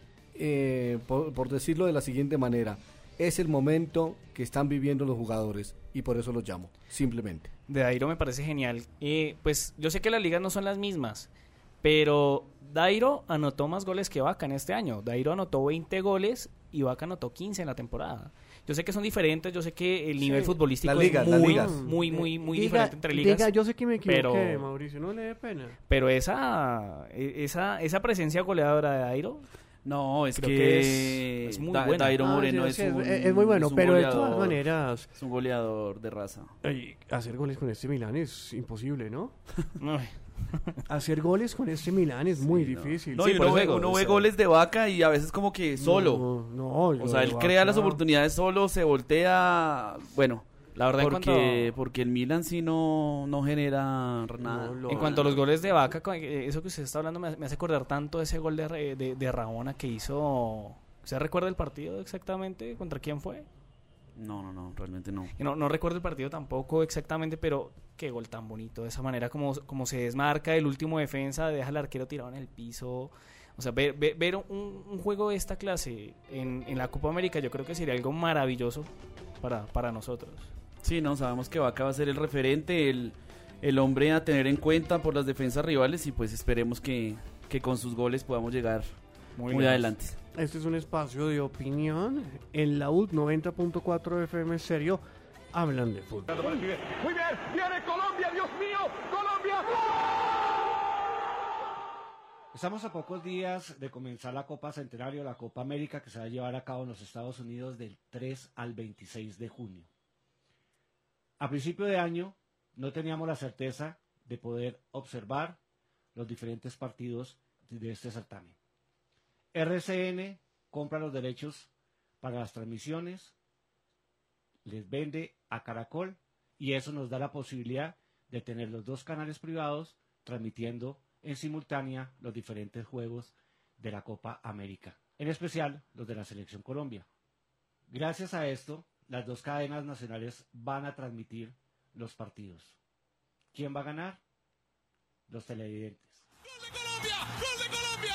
Por decirlo de la siguiente manera, es el momento que están viviendo los jugadores y por eso los llamo, simplemente. De Dairo me parece genial. Pues yo sé que las ligas no son las mismas, pero Dairo anotó más goles que Vaca en este año. Dairo anotó 20 goles y Vaca anotó 15 en la temporada. Yo sé que son diferentes, yo sé que el nivel futbolístico Las ligas, es las muy, ligas. muy Diga- diferente entre ligas. Diga, yo sé que me equivoqué, pero- Mauricio, no le dé pena. Pero esa presencia goleadora de Dairo, No, es Creo que, que es muy bueno. Dairo Moreno sí, es muy bueno, un pero de goleador, todas maneras, es un goleador de raza. hacer goles con este Milán es imposible, ¿no? Ay, Hacer goles con este Milán es muy difícil. No, Sí, y por uno eso ve, digo, uno o ve sea, goles de Vaca y a veces como que solo. No, O sea, él crea las oportunidades solo, se voltea, bueno, la verdad, porque el Milan sí no genera nada. en cuanto a los goles de Vaca, eso que usted está hablando me hace acordar tanto ese gol de Rabona que hizo. ¿Usted recuerda el partido exactamente? ¿Contra quién fue? No, realmente no. No recuerdo el partido tampoco exactamente, pero qué gol tan bonito. De esa manera como se desmarca el último defensa, deja al arquero tirado en el piso. O sea, ver un juego de esta clase en la Copa América yo creo que sería algo maravilloso para nosotros. Sí, no, sabemos que Vaca va a ser el referente, el hombre a tener en cuenta por las defensas rivales y pues esperemos que con sus goles podamos llegar muy adelante. Este es un espacio de opinión. En la UD 90.4 FM Stereo hablan de fútbol. Muy bien, viene Colombia, Dios mío, Colombia. Estamos a pocos días de comenzar la Copa Centenario, la Copa América, que se va a llevar a cabo en los Estados Unidos del 3 al 26 de junio. A principio de año no teníamos la certeza de poder observar los diferentes partidos de este certamen. RCN compra los derechos para las transmisiones, les vende a Caracol y eso nos da la posibilidad de tener los dos canales privados transmitiendo en simultánea los diferentes juegos de la Copa América, en especial los de la Selección Colombia. Gracias a esto, las dos cadenas nacionales van a transmitir los partidos. ¿Quién va a ganar? Los televidentes. ¡Gol de Colombia! ¡Gol de Colombia!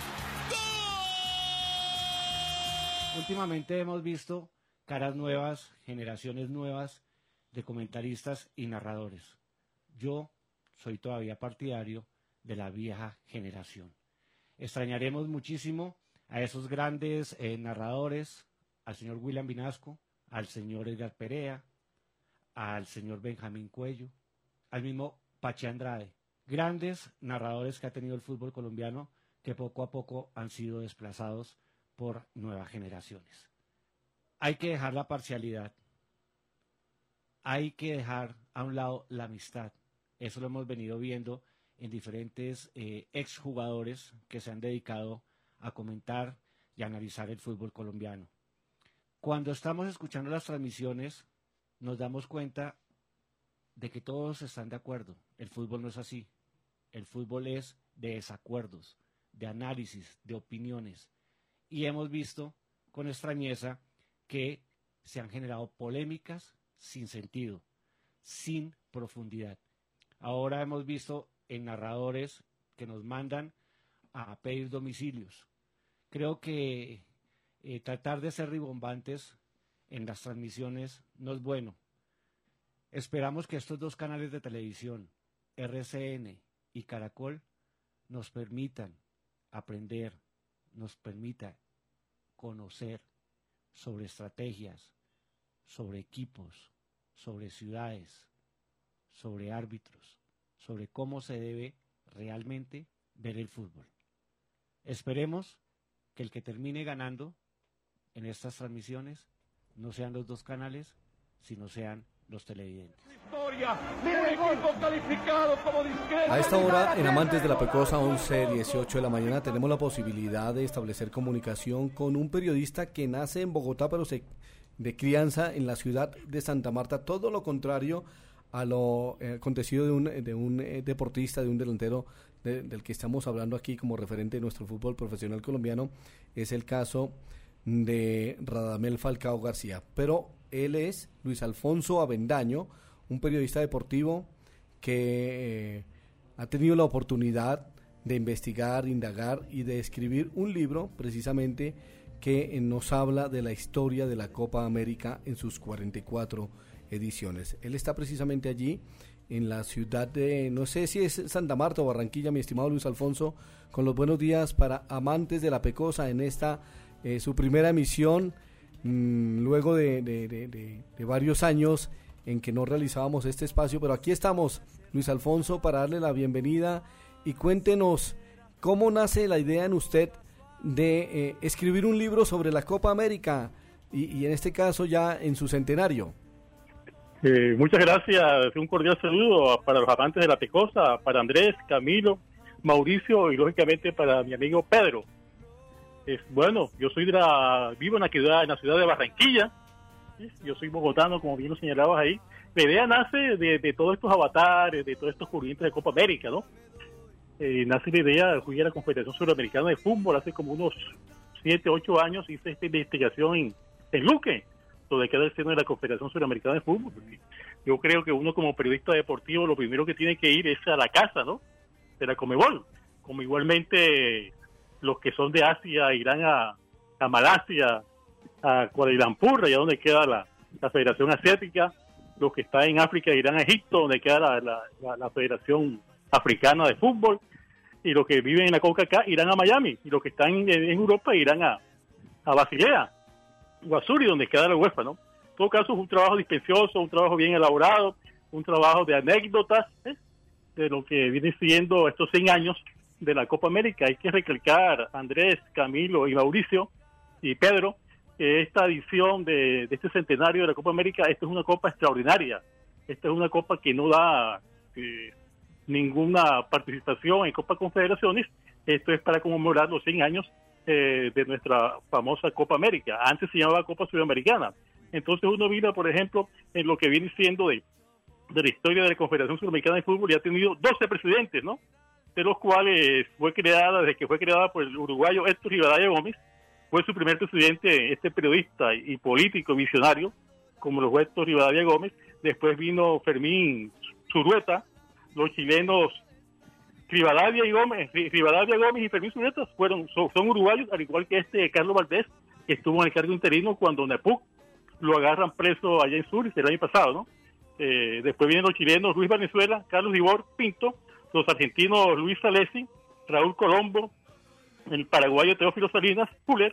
Últimamente hemos visto caras nuevas, generaciones nuevas de comentaristas y narradores. Yo soy todavía partidario de la vieja generación. Extrañaremos muchísimo a esos grandes narradores, al señor William Vinasco, al señor Edgar Perea, al señor Benjamín Cuello, al mismo Pachi Andrade. Grandes narradores que ha tenido el fútbol colombiano que poco a poco han sido desplazados por nuevas generaciones. Hay que dejar la parcialidad. Hay que dejar a un lado la amistad. Eso lo hemos venido viendo en diferentes exjugadores que se han dedicado a comentar y analizar el fútbol colombiano. Cuando estamos escuchando las transmisiones, nos damos cuenta de que todos están de acuerdo. El fútbol no es así. El fútbol es de desacuerdos, de análisis, de opiniones. Y hemos visto con extrañeza que se han generado polémicas sin sentido, sin profundidad. Ahora hemos visto en narradores que nos mandan a pedir domicilios. Creo que tratar de ser ribombantes en las transmisiones no es bueno. Esperamos que estos dos canales de televisión, RCN y Caracol, nos permitan aprender, nos permita conocer sobre estrategias, sobre equipos, sobre ciudades, sobre árbitros, sobre cómo se debe realmente ver el fútbol. Esperemos que el que termine ganando en estas transmisiones no sean los dos canales, sino sean los televidentes. A esta hora, en Amantes de la Pecosa, 11:18 de la mañana, tenemos la posibilidad de establecer comunicación con un periodista que nace en Bogotá, pero de crianza en la ciudad de Santa Marta. Todo lo contrario a lo acontecido de un deportista, de un delantero del que estamos hablando aquí como referente de nuestro fútbol profesional colombiano, es el caso de Radamel Falcao García. Pero él es Luis Alfonso Avendaño, un periodista deportivo que ha tenido la oportunidad de investigar, indagar y de escribir un libro precisamente que nos habla de la historia de la Copa América en sus 44 ediciones. Él está precisamente allí en la ciudad de, no sé si es Santa Marta o Barranquilla, mi estimado Luis Alfonso, con los buenos días para Amantes de la Pecosa en esta su primera emisión luego de varios años en que no realizábamos este espacio, pero aquí estamos, Luis Alfonso, para darle la bienvenida y cuéntenos cómo nace la idea en usted de escribir un libro sobre la Copa América y en este caso ya en su centenario. Muchas gracias, un cordial saludo para los amantes de la pecosa, para Andrés, Camilo, Mauricio y lógicamente para mi amigo Pedro. Bueno, yo soy vivo en la ciudad de Barranquilla. Yo soy bogotano, como bien lo señalabas ahí. La idea nace de todos estos avatares, de todos estos cubrientes de Copa América, ¿no? Nace la idea, fui a la Confederación Suramericana de Fútbol hace como unos 7, 8 años, hice esta investigación en Luque, donde queda el seno de la Confederación Suramericana de Fútbol. Yo creo que uno como periodista deportivo lo primero que tiene que ir es a la casa, ¿no? De la Conmebol, como igualmente los que son de Asia irán a Malasia, a Kuala Lumpur, allá donde queda la Federación Asiática. Los que están en África irán a Egipto, donde queda la Federación Africana de Fútbol, y los que viven en la CONCACAF irán a Miami, y los que están en Europa irán a Basilea o a Zurich, donde queda la UEFA, ¿no? En todo caso es un trabajo dispendioso, un trabajo bien elaborado, un trabajo de anécdotas, de lo que viene siendo estos 100 años de la Copa América. Hay que recalcar, Andrés, Camilo y Mauricio y Pedro, que esta edición de este centenario de la Copa América, esta es una copa extraordinaria. Esta es una copa que no da ninguna participación en Copa Confederaciones. Esto es para conmemorar los 100 años de nuestra famosa Copa América. Antes se llamaba Copa Sudamericana. Entonces uno mira, por ejemplo, en lo que viene siendo de la historia de la Confederación Sudamericana de Fútbol, y ha tenido 12 presidentes, ¿no? De los cuales desde que fue creada por el uruguayo Héctor Rivadavia Gómez. Fue su primer presidente, periodista y político visionario, como lo fue Héctor Rivadavia Gómez. Después vino Fermín Zurrueta. Los chilenos Rivadavia Gómez y Fermín Zurrueta son uruguayos, al igual que Carlos Valdés, que estuvo en el cargo interino cuando Nepuc lo agarran preso allá en Zurich el año pasado, ¿no? Después vienen los chilenos Luis Valenzuela, Carlos Dibor Pinto, los argentinos Luis Salesi, Raúl Colombo, el paraguayo Teófilo Salinas Fuller,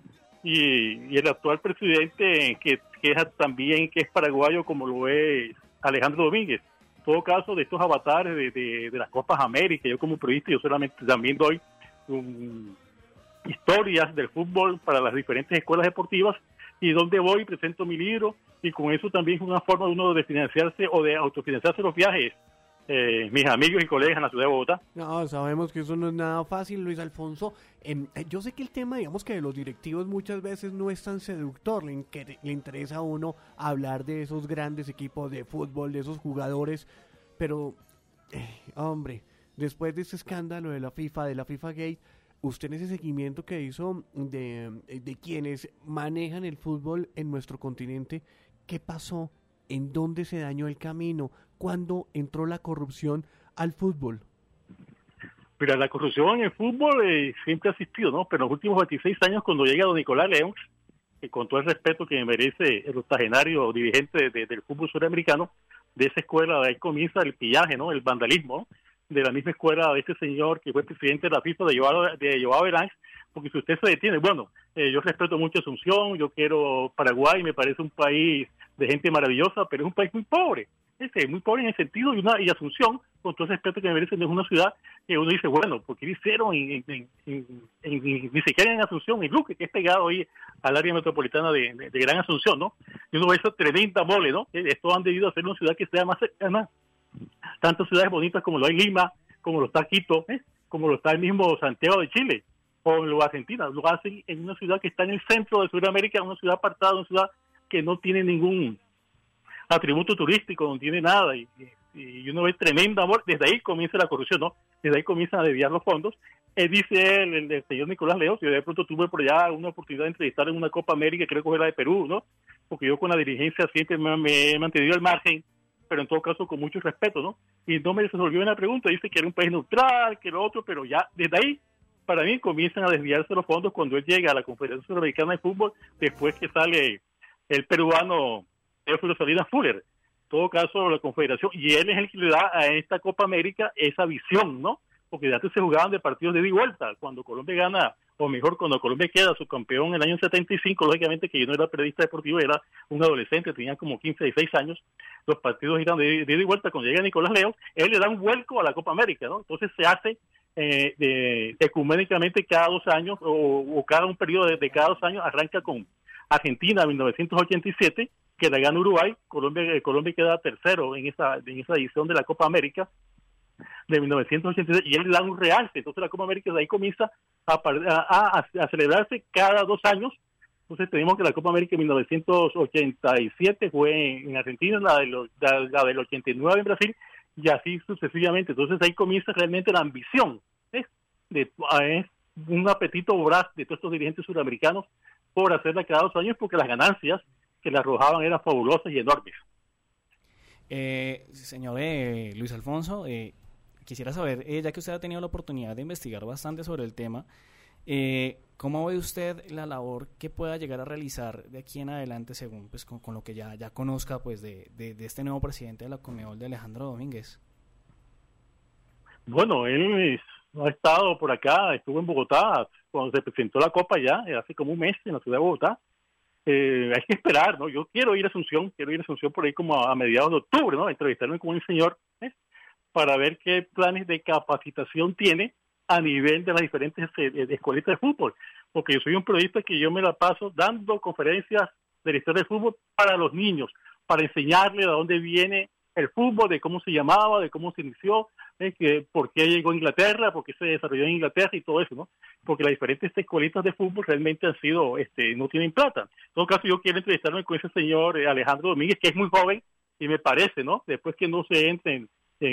y el actual presidente que es paraguayo, como lo es Alejandro Domínguez. En todo caso, de estos avatares de las Copas América, yo como periodista, yo solamente también doy historias del fútbol para las diferentes escuelas deportivas, y donde voy presento mi libro, y con eso también es una forma de uno de financiarse o de autofinanciarse los viajes. Mis amigos y colegas en la ciudad de Bogotá. No, sabemos que eso no es nada fácil, Luis Alfonso. Yo sé que el tema, digamos, que de los directivos muchas veces no es tan seductor. Le interesa a uno hablar de esos grandes equipos de fútbol, de esos jugadores, pero, hombre, después de ese escándalo de la FIFA Gate, usted en ese seguimiento que hizo de quienes manejan el fútbol en nuestro continente, ¿qué pasó? ¿En dónde se dañó el camino? ¿Cuándo entró la corrupción al fútbol? Pero la corrupción en el fútbol siempre ha existido, ¿no? Pero en los últimos 26 años, cuando llega don Nicolás León, que con todo el respeto que merece el octogenario dirigente del fútbol sudamericano, de esa escuela, de ahí comienza el pillaje, ¿no? El vandalismo, ¿no? De la misma escuela de este señor que fue presidente de la FIFA, de Joao Belange, porque si usted se detiene, bueno, yo respeto mucho Asunción, yo quiero Paraguay, me parece un país de gente maravillosa, pero es un país muy pobre, muy pobre en el sentido, y Asunción, con todo el respeto que me merece, no es una ciudad que uno dice, bueno, porque lo hicieron ni siquiera en Asunción, en Luque, que es pegado ahí al área metropolitana de Gran Asunción, ¿no? Y uno ve esa tremenda mole, ¿no? Esto han debido hacer una ciudad que sea más cercana, tantas ciudades bonitas como lo hay Lima, como lo está Quito, como lo está el mismo Santiago de Chile, o lo Argentina, lo hacen en una ciudad que está en el centro de Sudamérica, una ciudad apartada, una ciudad que no tiene ningún atributo turístico, no tiene nada, y uno ve tremenda amor. Desde ahí comienza la corrupción, ¿no? Desde ahí comienzan a desviar los fondos. Dice el señor Nicolás León, yo de pronto tuve por allá una oportunidad de entrevistar en una Copa América, creo que fue la de Perú, ¿no? Porque yo con la dirigencia siempre me he mantenido al margen, pero en todo caso con mucho respeto, ¿no? Y no me resolvió una pregunta, dice que era un país neutral, que lo otro, pero ya desde ahí, para mí, comienzan a desviarse los fondos cuando él llega a la Confederación Sudamericana de Fútbol, después que sale el peruano Teófilo Salinas Fuller. En todo caso, la Confederación, y él es el que le da a esta Copa América esa visión, ¿no? Porque de antes se jugaban de partidos de ida y vuelta. Cuando Colombia gana, o mejor, cuando Colombia queda su campeón en el año 75, lógicamente que yo no era periodista deportivo, era un adolescente, tenía como 15, 16 años, los partidos eran de ida y vuelta. Cuando llega Nicolás León, él le da un vuelco a la Copa América, ¿no? Entonces se hace ecuménicamente cada 2 años o cada un periodo de cada 2 años. Arranca con Argentina en 1987, que la gana Uruguay. Colombia queda tercero en esa edición de la Copa América de 1987, y él da un realce. Entonces la Copa América de ahí comienza a celebrarse cada 2 años. Entonces tenemos que la Copa América en 1987 fue en Argentina, la del 89 en Brasil, y así sucesivamente. Entonces ahí comienza realmente la ambición, es un apetito voraz de todos estos dirigentes sudamericanos por hacerla cada 2 años, porque las ganancias que le arrojaban eran fabulosas y enormes. Señor Luis Alfonso, quisiera saber, ya que usted ha tenido la oportunidad de investigar bastante sobre el tema, ¿cómo ve usted la labor que pueda llegar a realizar de aquí en adelante, según pues con lo que ya conozca pues de este nuevo presidente de la Conmebol, de Alejandro Domínguez? Bueno, él ha estado por acá, estuvo en Bogotá cuando se presentó la Copa ya, hace como un mes en la ciudad de Bogotá. Hay que esperar, ¿no? Yo quiero ir a Asunción por ahí como a mediados de octubre, ¿no? Entrevistarme con el señor, para ver qué planes de capacitación tiene a nivel de las diferentes escuelitas de fútbol, porque yo soy un periodista que yo me la paso dando conferencias de la historia del fútbol para los niños, para enseñarles de dónde viene el fútbol, de cómo se llamaba, de cómo se inició, por qué llegó a Inglaterra, por qué se desarrolló en Inglaterra y todo eso, ¿no? Porque las diferentes escuelitas de fútbol realmente han sido, no tienen plata. En todo caso, yo quiero entrevistarme con ese señor Alejandro Domínguez, que es muy joven, y me parece, ¿no? Después que no se entre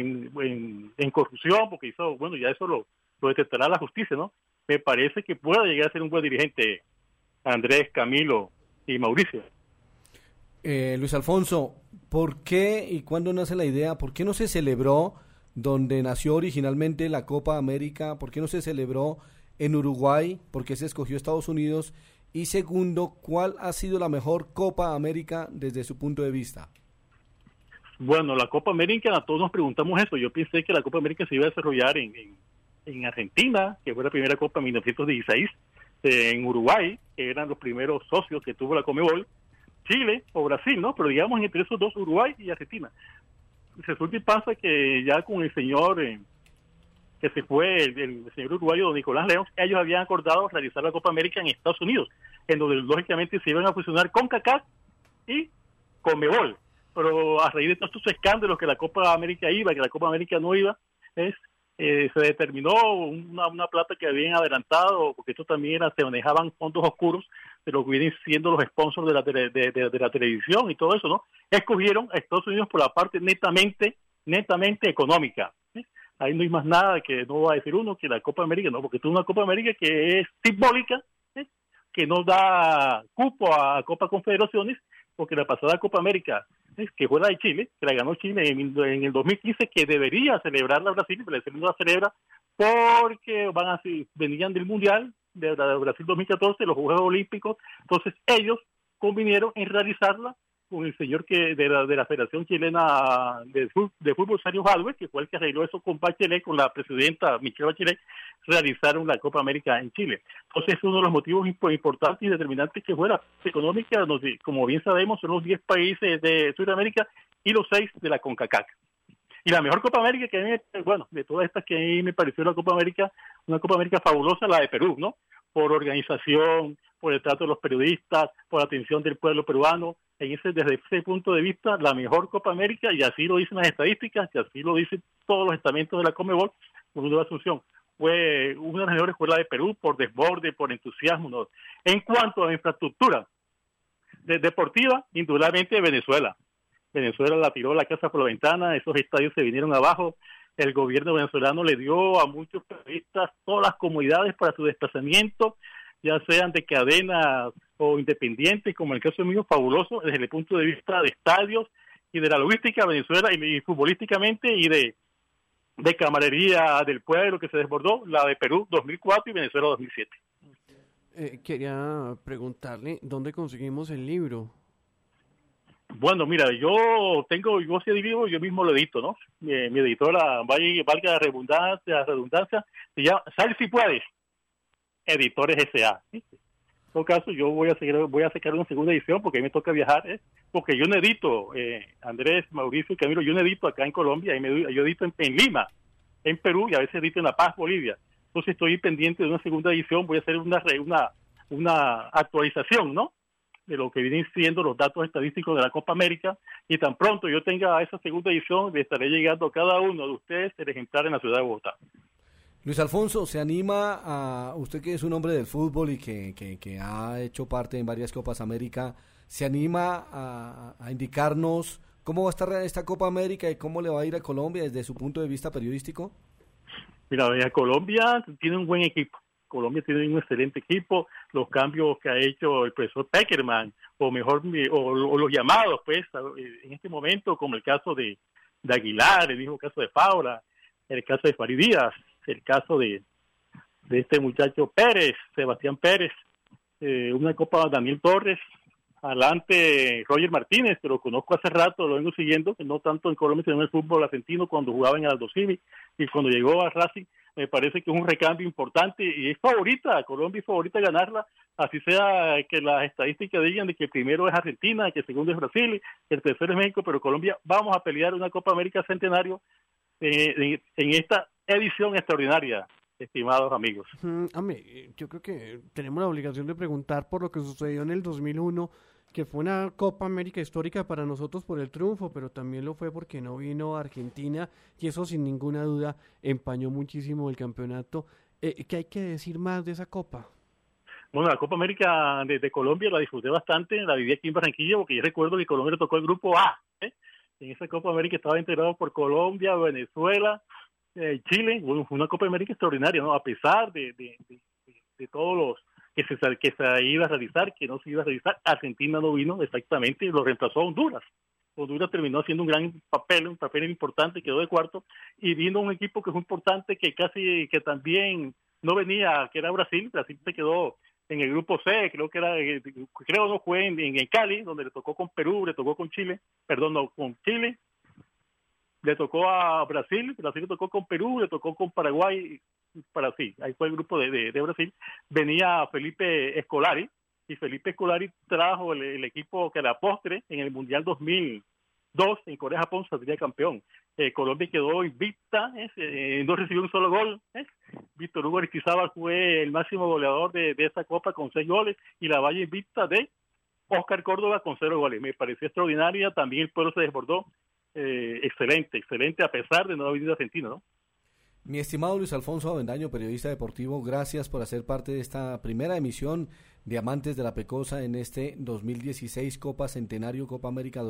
en corrupción, porque eso, bueno, ya eso lo detectará la justicia, ¿no? Me parece que pueda llegar a ser un buen dirigente, Andrés, Camilo y Mauricio. Luis Alfonso, ¿por qué y cuándo nace la idea? ¿Por qué no se celebró donde nació originalmente la Copa América? ¿Por qué no se celebró en Uruguay? ¿Por qué se escogió Estados Unidos? Y segundo, ¿cuál ha sido la mejor Copa América desde su punto de vista? Bueno, la Copa América, a todos nos preguntamos eso. Yo pensé que la Copa América se iba a desarrollar en Argentina, que fue la primera Copa en 1916, en Uruguay, que eran los primeros socios que tuvo la Conmebol, Chile o Brasil, ¿no? Pero digamos entre esos dos, Uruguay y Argentina. Resulta y pasa que ya con el señor que se fue, el señor uruguayo don Nicolás León, ellos habían acordado realizar la Copa América en Estados Unidos, en donde lógicamente se iban a fusionar con CONCACAF y Conmebol. Pero a raíz de todos estos escándalos que la Copa América iba, que la Copa América no iba, se determinó una plata que habían adelantado, porque esto también se manejaban fondos oscuros de lo que vienen siendo los sponsors de la televisión y todo eso, ¿no? Escogieron a Estados Unidos por la parte netamente económica. Ahí no hay más nada que no va a decir uno que la Copa América, no, porque es una Copa América que es simbólica, que no da cupo a Copa Confederaciones, porque la pasada Copa América, que fue la de Chile, que la ganó Chile en el 2015, que debería celebrarla Brasil, pero no la celebra porque venían del Mundial de Brasil 2014, los Juegos Olímpicos. Entonces ellos convinieron en realizarla con el señor de la Federación Chilena de Fútbol, Sario Jadwe, que fue el que arregló eso con Bachelet, con la presidenta Michelle Bachelet, realizaron la Copa América en Chile. Entonces es uno de los motivos importantes y determinantes que fue la económica, como bien sabemos, son los 10 países de Sudamérica y los 6 de la CONCACAF. Y la mejor Copa América que a mí, bueno, de todas estas que a mí me pareció la Copa América, una Copa América fabulosa, la de Perú, ¿no? Por organización, por el trato de los periodistas, por la atención del pueblo peruano. Desde ese punto de vista, la mejor Copa América, y así lo dicen las estadísticas, y así lo dicen todos los estamentos de la Conmebol, de Asunción, fue una de las mejores, fue la de Perú, por desborde, por entusiasmo, ¿no? En cuanto a infraestructura deportiva, indudablemente Venezuela la tiró la casa por la ventana, esos estadios se vinieron abajo, el gobierno venezolano le dio a muchos periodistas todas las comodidades para su desplazamiento, ya sean de cadenas o independientes, como en el caso mío, fabuloso desde el punto de vista de estadios y de la logística de Venezuela y futbolísticamente y de camaradería del pueblo que se desbordó, la de Perú 2004 y Venezuela 2007. Quería preguntarle, ¿dónde conseguimos el libro? Bueno, mira, yo sí digo, yo mismo lo edito, ¿no? Mi editora, valga la redundancia, se llama Sal si puedes, Editores S.A. En todo caso, yo voy a sacar una segunda edición porque a mí me toca viajar, porque yo no edito, Andrés, Mauricio y Camilo, yo no edito acá en Colombia, yo edito en Lima, en Perú y a veces edito en La Paz, Bolivia. Entonces estoy pendiente de una segunda edición, voy a hacer una actualización, ¿no?, de lo que vienen siendo los datos estadísticos de la Copa América, y tan pronto yo tenga esa segunda edición, le estaré llegando a cada uno de ustedes el ejemplar en la ciudad de Bogotá. Luis Alfonso, ¿se anima a usted, que es un hombre del fútbol y que ha hecho parte en varias Copas América, se anima a indicarnos cómo va a estar esta Copa América y cómo le va a ir a Colombia desde su punto de vista periodístico? Mira, Colombia tiene un buen equipo. Colombia tiene un excelente equipo. Los cambios que ha hecho el profesor Peckerman, o los llamados, pues, en este momento, como el caso de Aguilar, el mismo caso de Fabra, el caso de Farid Díaz, el caso de este muchacho Pérez, Sebastián Pérez, una Copa Daniel Torres, adelante Roger Martínez, que lo conozco hace rato, lo vengo siguiendo, no tanto en Colombia sino en el fútbol argentino, cuando jugaba en Aldo Civi y cuando llegó a Racing. Me parece que es un recambio importante y es favorita, Colombia es favorita a ganarla, así sea que las estadísticas digan de que el primero es Argentina, que el segundo es Brasil, que el tercero es México, pero Colombia vamos a pelear una Copa América Centenario en esta edición extraordinaria, estimados amigos. Yo creo que tenemos la obligación de preguntar por lo que sucedió en el 2001, que fue una Copa América histórica para nosotros por el triunfo, pero también lo fue porque no vino Argentina, y eso sin ninguna duda empañó muchísimo el campeonato. ¿Qué hay que decir más de esa Copa? Bueno, la Copa América de Colombia la disfruté bastante, la viví aquí en Barranquilla, porque yo recuerdo que Colombia le tocó el grupo A. En esa Copa América estaba integrado por Colombia, Venezuela, Chile. Bueno, fue una Copa América extraordinaria, ¿no? A pesar de todos los que se iba a realizar, que no se iba a realizar, Argentina no vino exactamente, lo reemplazó a Honduras. Honduras terminó haciendo un papel importante, quedó de cuarto, y vino un equipo que fue importante, que también no venía, que era Brasil. Brasil se quedó en el grupo C, creo no fue en Cali, donde le tocó con Perú, le tocó con Chile, con Chile, le tocó a Brasil le tocó con Perú, le tocó con Paraguay, ahí fue el grupo de Brasil. Venía Felipe Scolari, y Felipe Scolari trajo el equipo que a la postre, en el Mundial 2002, en Corea-Japón, saldría campeón. Colombia quedó invicta, no recibió un solo gol. Víctor Hugo Aristizábal fue el máximo goleador de esa Copa con 6 goles, y la valla invicta de Oscar Córdoba con 0 goles. Me pareció extraordinaria, también el pueblo se desbordó. Excelente, a pesar de no haber venido a Argentina, ¿no? Mi estimado Luis Alfonso Avendaño, periodista deportivo, gracias por hacer parte de esta primera emisión de Amantes de la Pecosa en este 2016 Copa Centenario, Copa América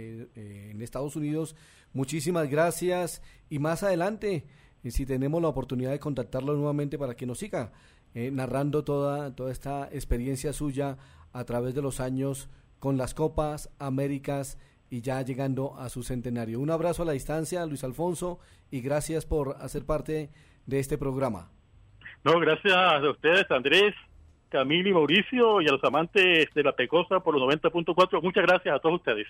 en Estados Unidos. Muchísimas gracias, y más adelante, si tenemos la oportunidad de contactarlo nuevamente para que nos siga narrando toda esta experiencia suya a través de los años con las Copas Américas y ya llegando a su centenario. Un abrazo a la distancia, Luis Alfonso, y gracias por hacer parte de este programa. No, gracias a ustedes, Andrés, Camilo y Mauricio, y a los amantes de la Pecosa por los 90.4. Muchas gracias a todos ustedes.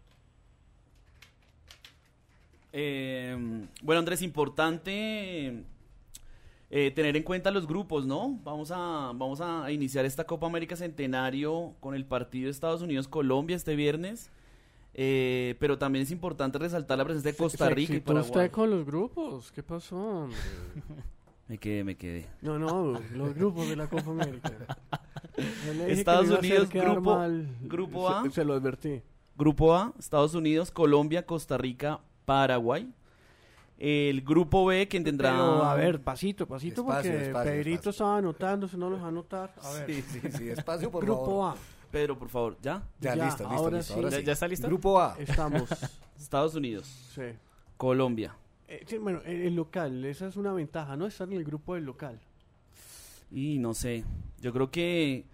Bueno, Andrés, importante tener en cuenta los grupos, ¿no? Vamos a iniciar esta Copa América Centenario con el partido de Estados Unidos-Colombia este viernes. Pero también es importante resaltar la presencia de Costa Rica y Paraguay. ¿Usted con los grupos? ¿Qué pasó, hombre? Me quedé. No, los grupos de la Copa América. Estados Unidos, grupo A. Se lo advertí. Grupo A, Estados Unidos, Colombia, Costa Rica, Paraguay. El grupo B, que tendrá... Pero, a ver, pasito, porque Pedrito espacio. estaba anotando, si no los va a anotar. A ver. Sí, espacio, por Grupo favor. A. Pedro, por favor, ¿ya? Ya, listo. Ahora sí. ¿Ya está listo? Grupo A. Estamos. Estados Unidos, Sí. Colombia. Sí, bueno, el local, esa es una ventaja, ¿no? Estar en el grupo del local. Y no sé, yo creo que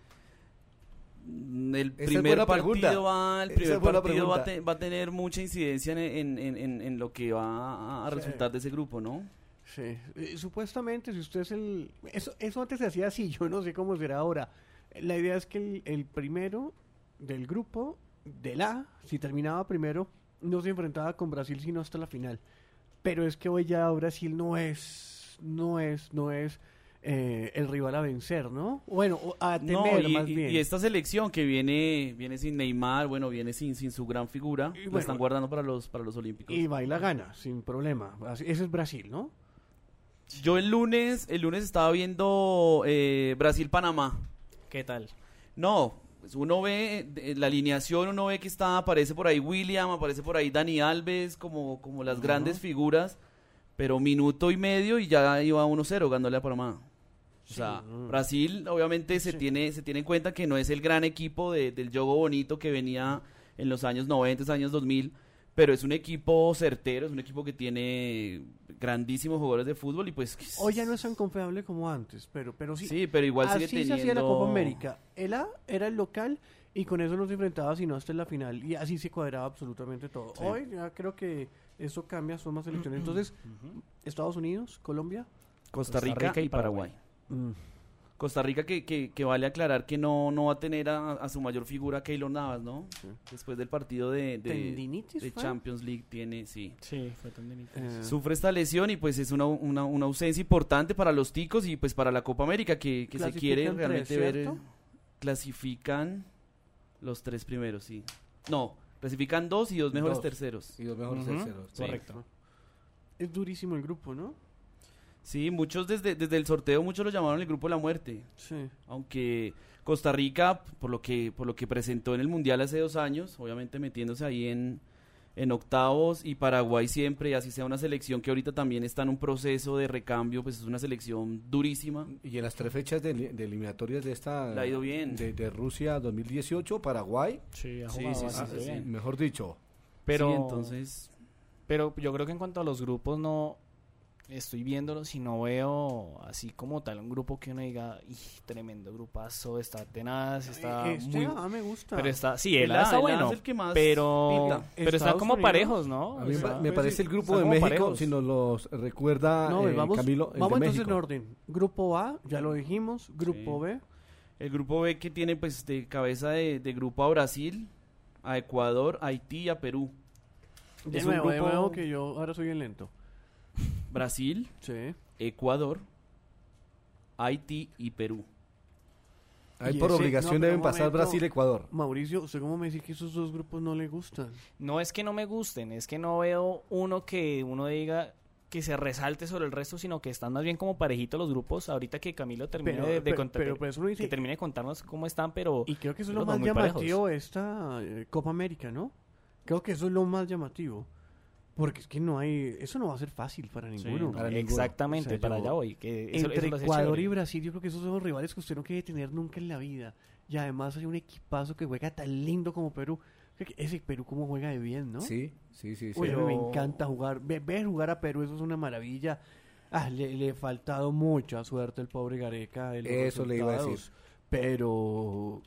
el Esa es primer buena partido, pregunta. va a tener mucha incidencia en lo que va a resultar de ese grupo, ¿no? Sí. Supuestamente, si usted es eso antes se hacía así, yo no sé cómo será ahora. La idea es que el primero del grupo, del A, si terminaba primero, no se enfrentaba con Brasil sino hasta la final. Pero es que hoy ya Brasil no es el rival a vencer, ¿no? Bueno, a temer más bien. Y esta selección que viene sin Neymar, viene sin su gran figura, lo están guardando para los Olímpicos. Y baila gana, sin problema. Ese es Brasil, ¿no? Yo el lunes estaba viendo Brasil-Panamá. ¿Qué tal? No, pues uno ve la alineación, uno ve que aparece por ahí William, aparece por ahí Dani Alves, como las grandes figuras, pero minuto y medio y ya iba 1-0 ganándole a Panamá. O sea, Brasil obviamente se tiene en cuenta que no es el gran equipo del juego bonito que venía en los años 90, años 2000, pero es un equipo certero, es un equipo que tiene grandísimos jugadores de fútbol y pues... Hoy ya no es tan confiable como antes, pero sí. Sí, pero igual sigue teniendo... Así se hacía la Copa América. El A era el local y con eso no se enfrentaba sino hasta la final y así se cuadraba absolutamente todo. Sí. Hoy ya creo que eso cambia, son más selecciones. Entonces, Estados Unidos, Colombia... Costa Rica y Paraguay. Costa Rica que vale aclarar que no va a tener a su mayor figura Keylor Navas, ¿no? Sí. Después del partido de Champions League tiene, sí. Sí, fue tendinitis. Sufre esta lesión y pues es una ausencia importante para los ticos y pues para la Copa América que se quiere realmente ver. Clasifican los 3 primeros, sí. No, clasifican 2 y 2 mejores terceros. Y 2 mejores terceros. Sí. Correcto. Es durísimo el grupo, ¿no? Sí, muchos desde el sorteo, muchos lo llamaron el grupo de la muerte. Sí. Aunque Costa Rica, por lo que presentó en el Mundial hace 2 años, obviamente metiéndose ahí en octavos, y Paraguay siempre, así sea una selección que ahorita también está en un proceso de recambio, pues es una selección durísima. Y en las 3 fechas de eliminatorias de esta... Le ha ido bien. De Rusia 2018, Paraguay. Sí, ha jugado bien. Mejor dicho. Pero, sí, entonces... Pero yo creo que en cuanto a los grupos no... Estoy viéndolos y no veo así como tal un grupo que uno diga, tremendo grupazo, está tenaz, está muy... me gusta. Pero está, sí, él está bueno, es el que más pero están como Unidos, parejos, ¿no? A mí me parece el grupo de México, parejos. Si nos los recuerda Camilo. Vamos entonces en orden. Grupo A, ya lo dijimos, grupo B. El grupo B que tiene pues de cabeza de grupo a Brasil, a Ecuador, a Haití y a Perú. De nuevo que yo ahora soy el lento. Brasil, sí. Ecuador, Haití y Perú. Ahí por obligación deben pasar Brasil y Ecuador. Mauricio, ¿usted cómo me dice que esos 2 grupos no le gustan? No es que no me gusten, es que no veo uno que uno diga que se resalte sobre el resto, sino que están más bien como parejitos los grupos. Ahorita que Camilo termine que termine de contarnos cómo están, pero... Y creo que eso es lo más llamativo de esta Copa América, ¿no? Creo que eso es lo más llamativo. Porque es que eso no va a ser fácil para ninguno. Sí, para exactamente, o sea, para allá voy. Entre Ecuador y Brasil, yo creo que esos son los rivales que usted no quiere tener nunca en la vida. Y además hay un equipazo que juega tan lindo como Perú. Ese Perú como juega de bien, ¿no? Sí. Oye, me encanta jugar. Ver jugar a Perú, eso es una maravilla. Le ha faltado mucha suerte al pobre Gareca. Eso le iba a decir. Pero,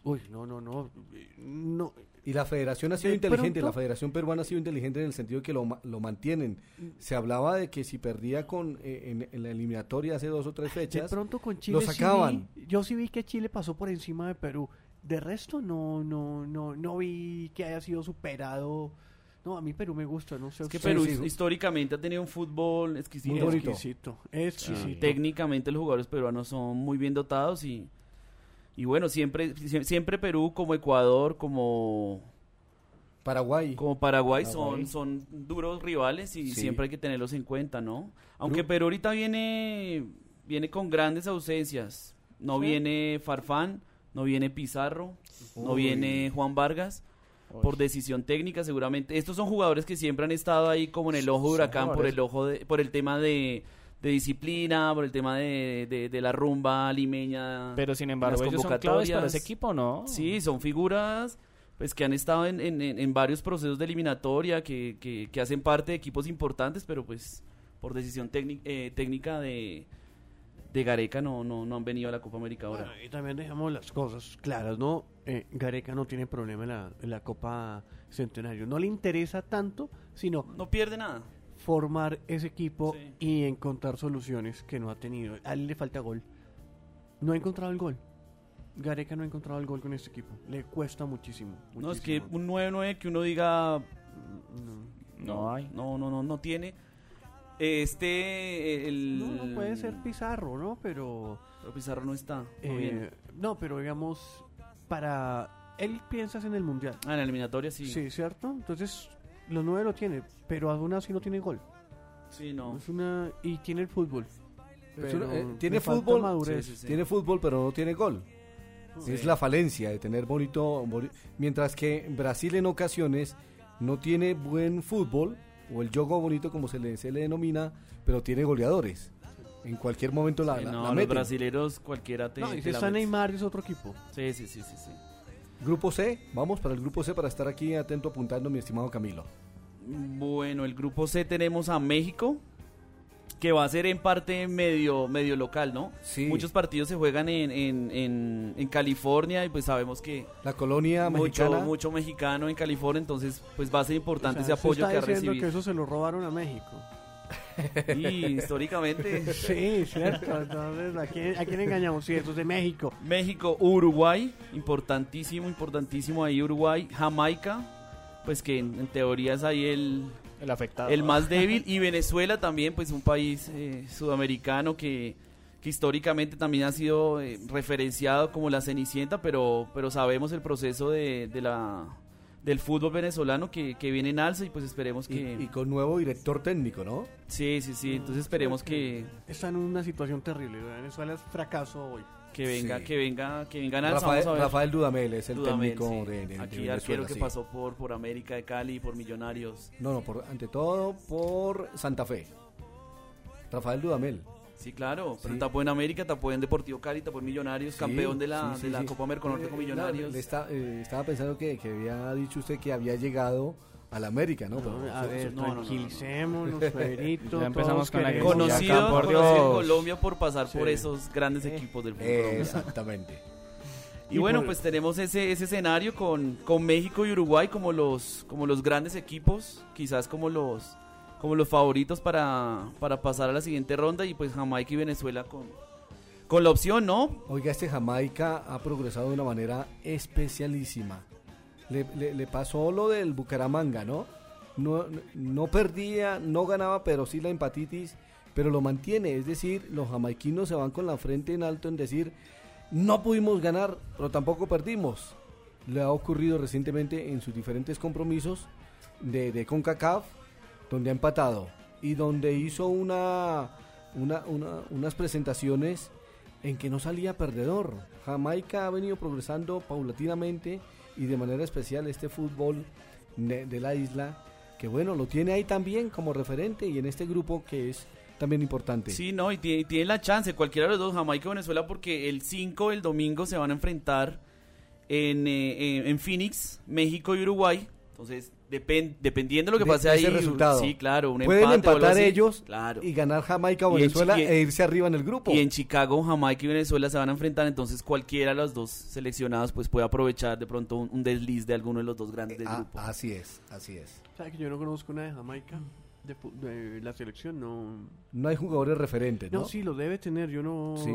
no. Y la federación ha sido inteligente, la federación peruana ha sido inteligente en el sentido de que lo mantienen. Se hablaba de que si perdía en la eliminatoria hace 2 o 3 fechas, de pronto con Chile lo sacaban. Yo sí vi que Chile pasó por encima de Perú. De resto no vi que haya sido superado. No, a mí Perú me gusta, no sé. Es que Perú históricamente ha tenido un fútbol exquisito. Muy bonito. Exquisito. Técnicamente los jugadores peruanos son muy bien dotados y bueno, siempre Perú como Ecuador, como Paraguay son duros rivales y siempre hay que tenerlos en cuenta, ¿no? Aunque Perú ahorita viene con grandes ausencias. No viene Farfán, no viene Pizarro, no viene Juan Vargas. Por decisión técnica seguramente. Estos son jugadores que siempre han estado ahí como en el ojo de huracán por el tema de disciplina, por el tema de la rumba limeña. Pero sin embargo ellos son claves para ese equipo, ¿no? Sí, son figuras pues que han estado en varios procesos de eliminatoria, que hacen parte de equipos importantes, pero pues por decisión técnica de Gareca no han venido a la Copa América ahora. Bueno, y también dejamos las cosas claras, ¿no? Gareca no tiene problema en la Copa Centenario. No le interesa tanto, sino... No pierde nada. Formar ese equipo y encontrar soluciones que no ha tenido. A él le falta gol. No ha encontrado el gol. Gareca no ha encontrado el gol con este equipo. Le cuesta muchísimo. No, es que un 9-9 que uno diga... No hay. No tiene... No puede ser Pizarro, ¿no? Pero Pizarro no está. No, pero digamos, para... Él piensas en el Mundial. En la eliminatoria sí. Sí, ¿cierto? Entonces, los 9 lo tiene, pero aún así no tiene gol. Sí, no. Y tiene el fútbol. Tiene le falta fútbol, madurez. tiene fútbol, pero no tiene gol. Sí. Es la falencia de tener mientras que Brasil en ocasiones no tiene buen fútbol o el juego bonito como se le denomina, pero tiene goleadores. En cualquier momento la los meten. brasileros cualquiera te No, y si te la está mete. Neymar es otro equipo. Sí. Grupo C, vamos para el grupo C para estar aquí atento apuntando, mi estimado Camilo. Bueno, el grupo C tenemos a México, que va a ser en parte medio local, ¿no? Sí. Muchos partidos se juegan en California y pues sabemos que La colonia mexicana. mucho mexicano en California, entonces pues va a ser importante O sea, ese apoyo se que ha está diciendo recibido. que eso se lo robaron a México. Y históricamente Sí, cierto. Entonces, ¿a quién engañamos? Sí, eso es de México. México, Uruguay, importantísimo ahí Uruguay, Jamaica, pues que en teoría es ahí el afectado. el más débil, y Venezuela también, pues un país sudamericano que históricamente también ha sido referenciado como la Cenicienta, pero sabemos el proceso del fútbol venezolano que viene en alza y pues esperemos que... Y con nuevo director técnico, ¿no? Sí, entonces esperemos que Están en una situación terrible. Venezuela es fracaso hoy. venga Sí. que venga en alza. Vamos a ver. Rafael Dudamel es el Dudamel, técnico sí. de Aquí Venezuela, arquero que sí. pasó por América de Cali, por Millonarios. No, ante todo por Santa Fe. Rafael Dudamel. Sí, claro, pero Sí. tapó en América, tapó en Deportivo Cali, tapó en Millonarios, Sí, campeón de la sí. Copa Merconorte con Millonarios. Estaba pensando que había dicho usted que había llegado a la América, ¿no? Pero A ver, no. tranquilicémonos, Pedrito. Ya empezamos todos con la queremos- guerrilla. Conocido, Por conocido en Dios. Colombia por pasar Sí. por esos grandes equipos del fútbol colombiano. Exactamente. Y bueno, pues tenemos ese escenario con México y Uruguay como los grandes equipos, quizás como los favoritos para pasar a la siguiente ronda, y pues Jamaica y Venezuela con la opción, ¿no? Oiga, Jamaica ha progresado de una manera especialísima. Le pasó lo del Bucaramanga, ¿no? No perdía, no ganaba, pero sí la empatitis, pero lo mantiene. Es decir, los jamaiquinos se van con la frente en alto en decir, no pudimos ganar, pero tampoco perdimos. Le ha ocurrido recientemente en sus diferentes compromisos de CONCACAF, donde ha empatado y donde hizo unas presentaciones en que no salía perdedor. Jamaica ha venido progresando paulatinamente y de manera especial este fútbol de la isla, que bueno, lo tiene ahí también como referente y en este grupo que es también importante. Sí, no, y tiene la chance, cualquiera de los dos, Jamaica o Venezuela, porque el 5, el domingo, se van a enfrentar en Phoenix, México y Uruguay. Entonces, dependiendo de lo que pase ahí, ese resultado. Sí, claro, un pueden empate o algo empatar así. ellos Claro. y ganar Jamaica o Y en Venezuela Chi- e irse arriba en el grupo. Y en Chicago, Jamaica y Venezuela se van a enfrentar, entonces cualquiera de los dos seleccionados pues puede aprovechar de pronto un desliz de alguno de los dos grandes del grupo. Así es. ¿Sabes que yo no conozco una de Jamaica? De la selección, no. No hay jugadores referentes, ¿no? No, sí, lo debe tener. Yo no. Sí.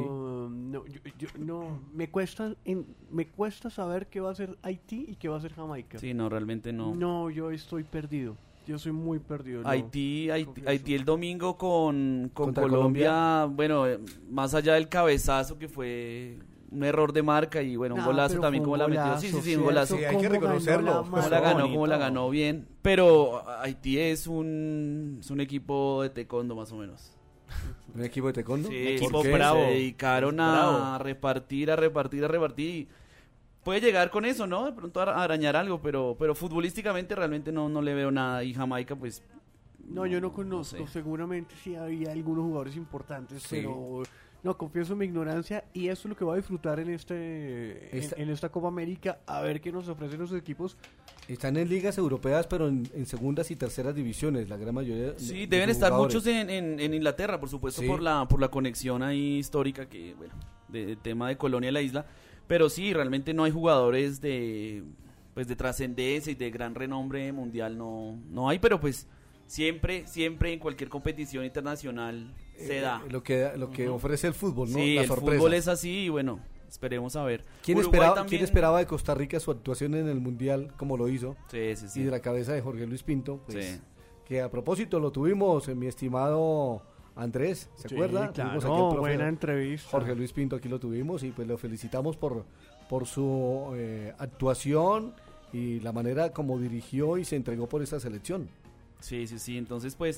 No. Me cuesta saber qué va a hacer Haití y qué va a hacer Jamaica. Sí, no, realmente no. No, yo estoy perdido. Yo soy muy perdido. no. Haití el domingo con Contra Colombia, bueno, más allá del cabezazo que fue un error de marca y bueno, un Ah, golazo pero también fue como un la metió. golazo, Sí, un golazo. Sí, hay que reconocerlo. Cómo la ganó, cómo la ganó bien. Pero Haití es un equipo de taekwondo más o menos. ¿Un equipo de taekwondo? Sí, equipo porque bravo. se dedicaron a repartir. Y puede llegar con eso, ¿no? De pronto a arañar algo, pero futbolísticamente realmente no le veo nada. Y Jamaica, pues... No, yo no conozco. sé. Seguramente sí había algunos jugadores importantes, Sí. pero no, confieso mi ignorancia y eso es lo que voy a disfrutar en esta Copa América, a ver qué nos ofrecen los equipos. Están en ligas europeas, pero en segundas y terceras divisiones, la gran mayoría. Sí, de deben sus estar jugadores. muchos en Inglaterra, por supuesto, Sí. por la conexión ahí histórica que, bueno, de tema de Colonia y la isla. Pero sí, realmente no hay jugadores de trascendencia y de gran renombre mundial, no hay, pero pues siempre en cualquier competición internacional se da. Lo que ofrece el fútbol, ¿no? Sí, La el sorpresa. fútbol es así y bueno, esperemos a ver. ¿Quién Uruguay ¿Quién esperaba de Costa Rica su actuación en el Mundial como lo hizo? Sí. Y de la cabeza de Jorge Luis Pinto, pues, Sí. que a propósito lo tuvimos en mi estimado Andrés, ¿se acuerda? Claro, Tuvimos aquí al profe buena entrevista. Jorge Luis Pinto, aquí lo tuvimos y pues lo felicitamos por su actuación y la manera como dirigió y se entregó por esta selección. Sí, entonces pues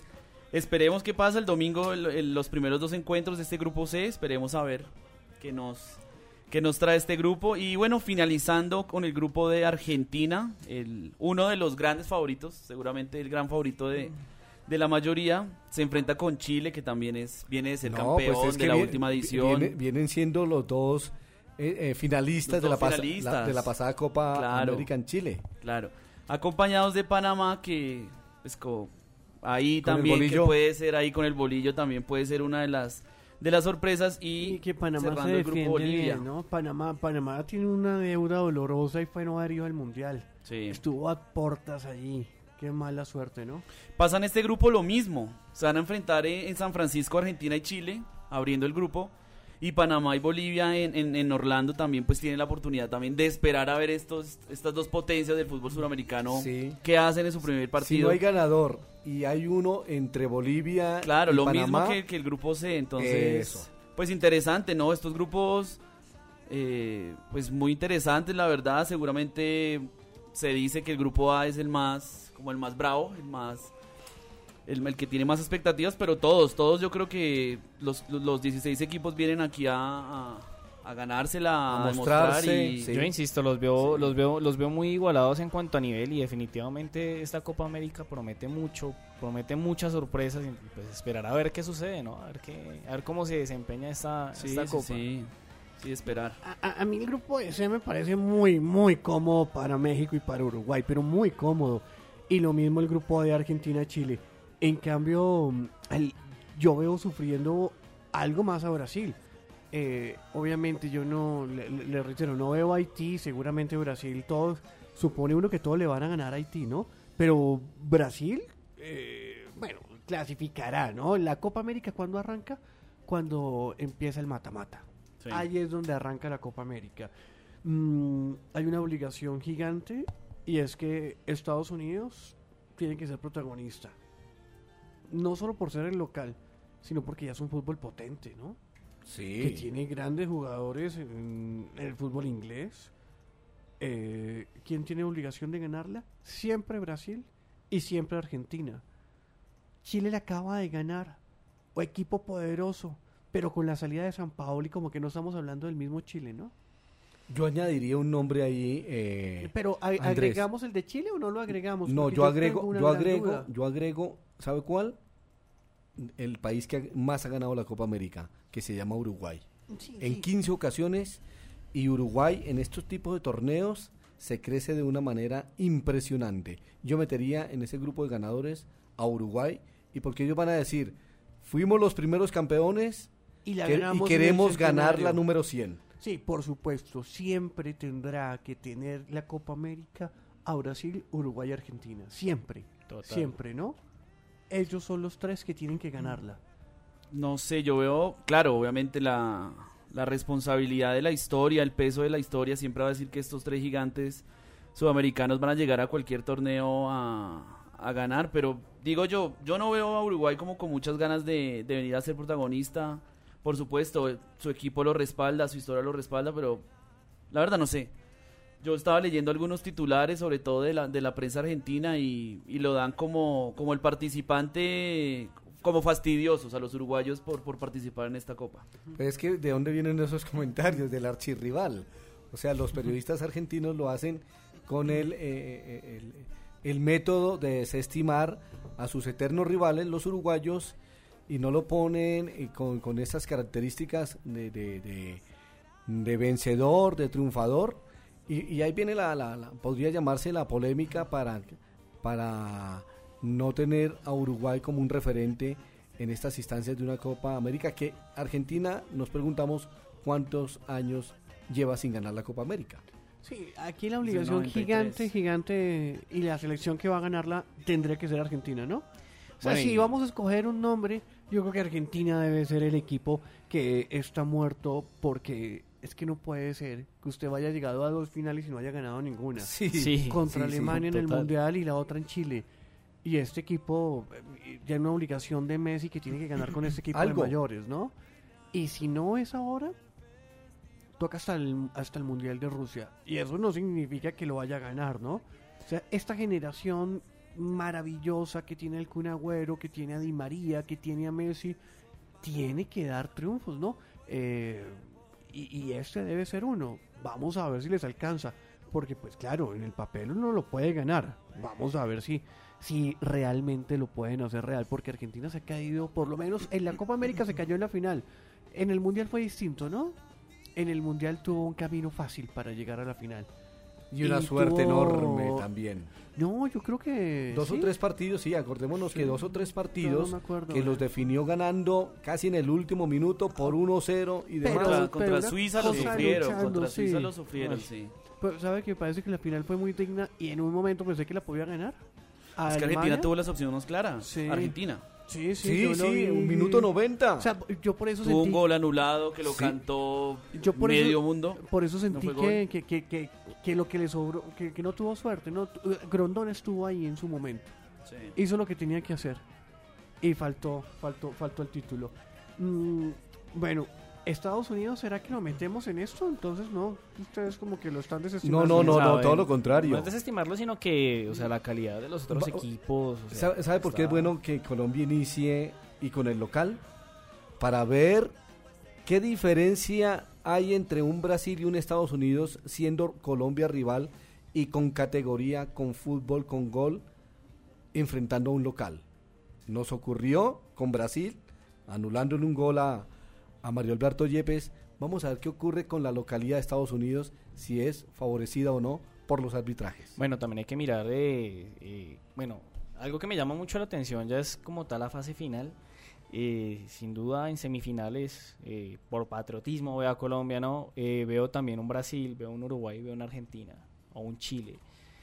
esperemos qué pasa el domingo, los primeros 2 encuentros de este grupo C, esperemos a ver qué nos trae este grupo. Y bueno, finalizando con el grupo de Argentina, uno de los grandes favoritos, seguramente el gran favorito de la mayoría, se enfrenta con Chile, que también viene de ser campeón de la última edición. Vienen siendo los dos finalistas de la pasada Copa América en Chile. Claro, acompañados de Panamá, que pues ahí con también que puede ser, ahí con el bolillo también puede ser una de las sorpresas, y que Panamá cerrando se el grupo defiende Bolivia. bien, ¿no? Panamá tiene una deuda dolorosa y fue no haber ido al Mundial. Sí. Estuvo a portas allí. Qué mala suerte, ¿no? Pasa en este grupo lo mismo. Se van a enfrentar en San Francisco, Argentina y Chile, abriendo el grupo. Y Panamá y Bolivia en Orlando también pues tienen la oportunidad también de esperar a ver estas dos potencias del fútbol suramericano, que hacen en su primer partido. Si no hay ganador y hay uno entre Bolivia y lo Panamá, mismo que el grupo C, entonces pues interesante, ¿no? Estos grupos pues muy interesantes, la verdad. Seguramente se dice que el grupo A es el más bravo, el que tiene más expectativas, pero todos yo creo que los 16 equipos vienen aquí a ganársela, a mostrarse. Yo insisto, los veo muy igualados en cuanto a nivel, y definitivamente esta Copa América promete muchas sorpresas, y pues esperar a ver qué sucede, ¿no? A ver cómo se desempeña esta Copa. Sí, esperar. A mí el grupo C me parece muy, muy cómodo para México y para Uruguay, pero muy cómodo. Y lo mismo el grupo de Argentina-Chile. En cambio, yo veo sufriendo algo más a Brasil. Obviamente yo le reitero, no veo a Haití, seguramente Brasil, supone uno que todos le van a ganar a Haití, ¿no? Pero Brasil, clasificará, ¿no? La Copa América, ¿cuándo arranca? Cuando empieza el mata-mata. Sí. Ahí es donde arranca la Copa América. Hay una obligación gigante, y es que Estados Unidos tiene que ser protagonista. No solo por ser el local, sino porque ya es un fútbol potente, ¿no? Sí. Que tiene grandes jugadores en el fútbol inglés. ¿Quién tiene obligación de ganarla? Siempre Brasil y siempre Argentina. Chile la acaba de ganar. O equipo poderoso, pero con la salida de Sampaoli como que no estamos hablando del mismo Chile, ¿no? Yo añadiría un nombre ahí. Pero ¿agregamos el de Chile o no lo agregamos? No, yo agrego, ¿sabe cuál? El país que más ha ganado la Copa América, que se llama Uruguay. En 15 ocasiones, y Uruguay en estos tipos de torneos se crece de una manera impresionante. Yo metería en ese grupo de ganadores a Uruguay, y porque ellos van a decir, fuimos los primeros campeones y queremos ganar la número 100. Sí, por supuesto, siempre tendrá que tener la Copa América a Brasil, Uruguay y Argentina. Siempre. Total. Siempre, ¿no? Ellos son los tres que tienen que ganarla. No sé, yo veo, claro, obviamente la responsabilidad de la historia, el peso de la historia siempre va a decir que estos tres gigantes sudamericanos van a llegar a cualquier torneo a ganar, pero digo yo no veo a Uruguay como con muchas ganas de venir a ser protagonista. Por supuesto, su equipo lo respalda, su historia lo respalda, pero la verdad no sé. Yo estaba leyendo algunos titulares, sobre todo de la prensa argentina, y lo dan como el participante, como fastidiosos a los uruguayos por participar en esta Copa. Pues es que, ¿de dónde vienen esos comentarios? Del archirrival. O sea, los periodistas argentinos lo hacen con el método de desestimar a sus eternos rivales, los uruguayos, y no lo ponen con esas características de vencedor, de triunfador, y ahí viene podría llamarse la polémica para no tener a Uruguay como un referente en estas instancias de una Copa América, que Argentina, nos preguntamos cuántos años lleva sin ganar la Copa América. Sí, aquí la obligación gigante, y la selección que va a ganarla tendría que ser Argentina, ¿no? O sea, si vamos a escoger un nombre, yo creo que Argentina debe ser el equipo que está muerto, porque es que no puede ser que usted haya llegado a 2 finales y no haya ganado ninguna. Contra Alemania en el Mundial y la otra en Chile. Y este equipo tiene una obligación de Messi que tiene que ganar con este equipo de mayores, ¿no? Y si no es ahora, toca hasta el Mundial de Rusia. Y eso no significa que lo vaya a ganar, ¿no? O sea, esta generación maravillosa que tiene el Kun Agüero, que tiene a Di María, que tiene a Messi, tiene que dar triunfos, ¿no? Y este debe ser uno. Vamos a ver si les alcanza, porque pues claro, en el papel uno lo puede ganar. Vamos a ver si realmente lo pueden hacer real, porque Argentina se ha caído, por lo menos en la Copa América se cayó en la final. En el Mundial fue distinto, ¿no? En el Mundial tuvo un camino fácil para llegar a la final. Y una suerte enorme también. No, yo creo que... Dos o tres partidos, sí, acordémonos que 2 o 3 partidos que los definió ganando casi en el último minuto por 1-0 y demás. Contra Suiza lo sufrieron, sí. Pero sabe que parece que la final fue muy digna y en un momento pensé que la podía ganar. Es que Argentina tuvo las opciones claras. Sí. Argentina. Sí, un minuto 90. O sea, yo por eso tuvo sentí... un gol anulado que lo cantó medio mundo. Por eso sentí que lo que le sobró, que no tuvo suerte, ¿no? Grondona estuvo ahí en su momento. Sí. Hizo lo que tenía que hacer. Y faltó el título. Bueno, Estados Unidos, ¿será que nos metemos en esto? Entonces, no, ustedes como que lo están desestimando. No, todo lo contrario. No es desestimarlo, sino que, o sea, la calidad de los otros equipos... O sea, ¿Sabe por qué es bueno que Colombia inicie y con el local? Para ver qué diferencia hay entre un Brasil y un Estados Unidos, siendo Colombia rival y con categoría, con fútbol, con gol, enfrentando a un local. Nos ocurrió con Brasil, anulándole un gol a Mario Alberto Yepes. Vamos a ver qué ocurre con la localidad de Estados Unidos, si es favorecida o no por los arbitrajes. Bueno, también hay que mirar, algo que me llama mucho la atención ya es como tal la fase final. Sin duda en semifinales, por patriotismo veo a Colombia, ¿no? Veo también un Brasil, veo un Uruguay, veo una Argentina o un Chile.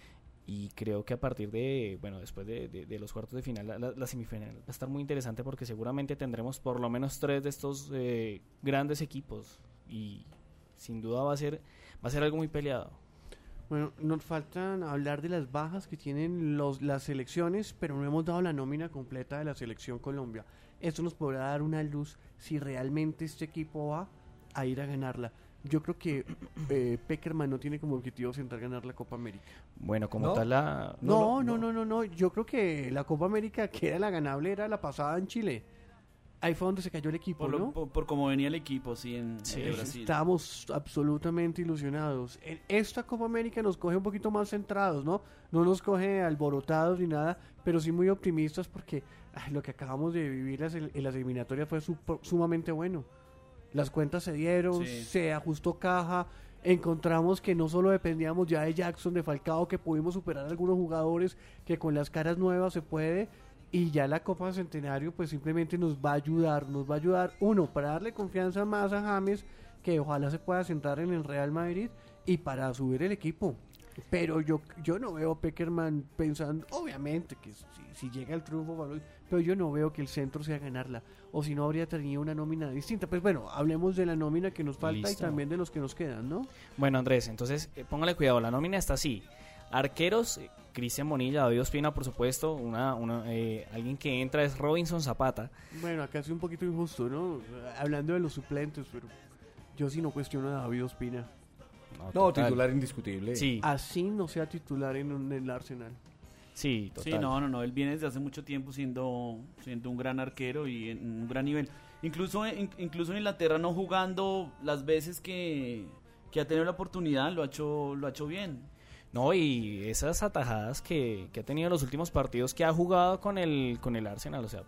Y creo que a partir después de los cuartos de final, la semifinal va a estar muy interesante porque seguramente tendremos por lo menos 3 de estos grandes equipos y sin duda va a ser algo muy peleado. Bueno, nos faltan hablar de las bajas que tienen las selecciones, pero no hemos dado la nómina completa de la selección Colombia. Esto nos podrá dar una luz si realmente este equipo va a ir a ganarla. Yo creo que Peckerman no tiene como objetivo intentar ganar la Copa América. Bueno, como tal la... No. Yo creo que la Copa América que era la ganable era la pasada en Chile. Ahí fue donde se cayó el equipo, ¿no? Por cómo venía el equipo, sí, en Brasil. Estábamos absolutamente ilusionados. En esta Copa América nos coge un poquito más centrados, ¿no? No nos coge alborotados ni nada, pero sí muy optimistas porque lo que acabamos de vivir en las eliminatorias fue sumamente bueno. Las cuentas se dieron, se ajustó caja, encontramos que no solo dependíamos ya de Jackson, de Falcao, que pudimos superar a algunos jugadores, que con las caras nuevas se puede, y ya la Copa Centenario pues simplemente nos va a ayudar, uno, para darle confianza más a James, que ojalá se pueda sentar en el Real Madrid, y para subir el equipo. Pero yo no veo a Peckerman pensando, obviamente que si llega el triunfo, pero yo no veo que el centro sea ganarla, o si no habría tenido una nómina distinta. Pues bueno, hablemos de la nómina que nos falta. Listo. Y también de los que nos quedan, ¿no? Bueno, Andrés, entonces póngale cuidado, la nómina está así: arqueros, Cristian Monilla, David Ospina, por supuesto, alguien que entra es Robinson Zapata. Bueno, acá es un poquito injusto, ¿no? Hablando de los suplentes, pero yo sí no cuestiono a David Ospina. No, titular indiscutible. Sí. Así no sea titular en el Arsenal. Sí, total. Sí, no, él viene desde hace mucho tiempo siendo un gran arquero y en un gran nivel. Incluso en Inglaterra, no jugando las veces que ha tenido la oportunidad, lo ha hecho bien. No, y esas atajadas que ha tenido en los últimos partidos que ha jugado con el Arsenal, o sea,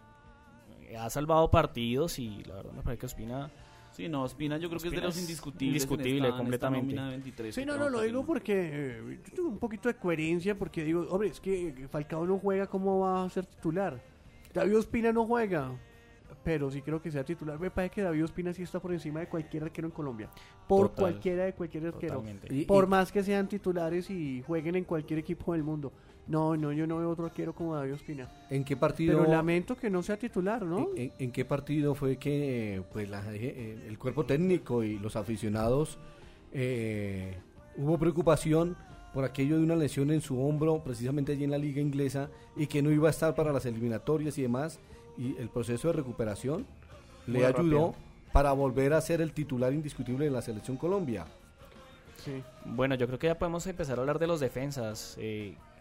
ha salvado partidos y la verdad me parece que Ospina... Sí, no, Ospina yo creo que es de los indiscutibles. Indiscutible, completamente. En esta 23, sí, no, lo digo porque yo tengo un poquito de coherencia, porque digo, hombre, es que Falcao no juega, ¿cómo va a ser titular? David Ospina no juega, pero sí creo que sea titular. Me parece que David Ospina sí está por encima de cualquier arquero en Colombia. Cualquier arquero. Por más que sean titulares y jueguen en cualquier equipo del mundo. No, yo no veo otro arquero como David Ospina. ¿En qué partido? Pero lamento que no sea titular, ¿no? ¿En qué partido fue que pues el cuerpo técnico y los aficionados hubo preocupación por aquello de una lesión en su hombro, precisamente allí en la liga inglesa, y que no iba a estar para las eliminatorias y demás, y el proceso de recuperación le ayudó para volver a ser el titular indiscutible de la selección Colombia? Sí. Bueno, yo creo que ya podemos empezar a hablar de los defensas.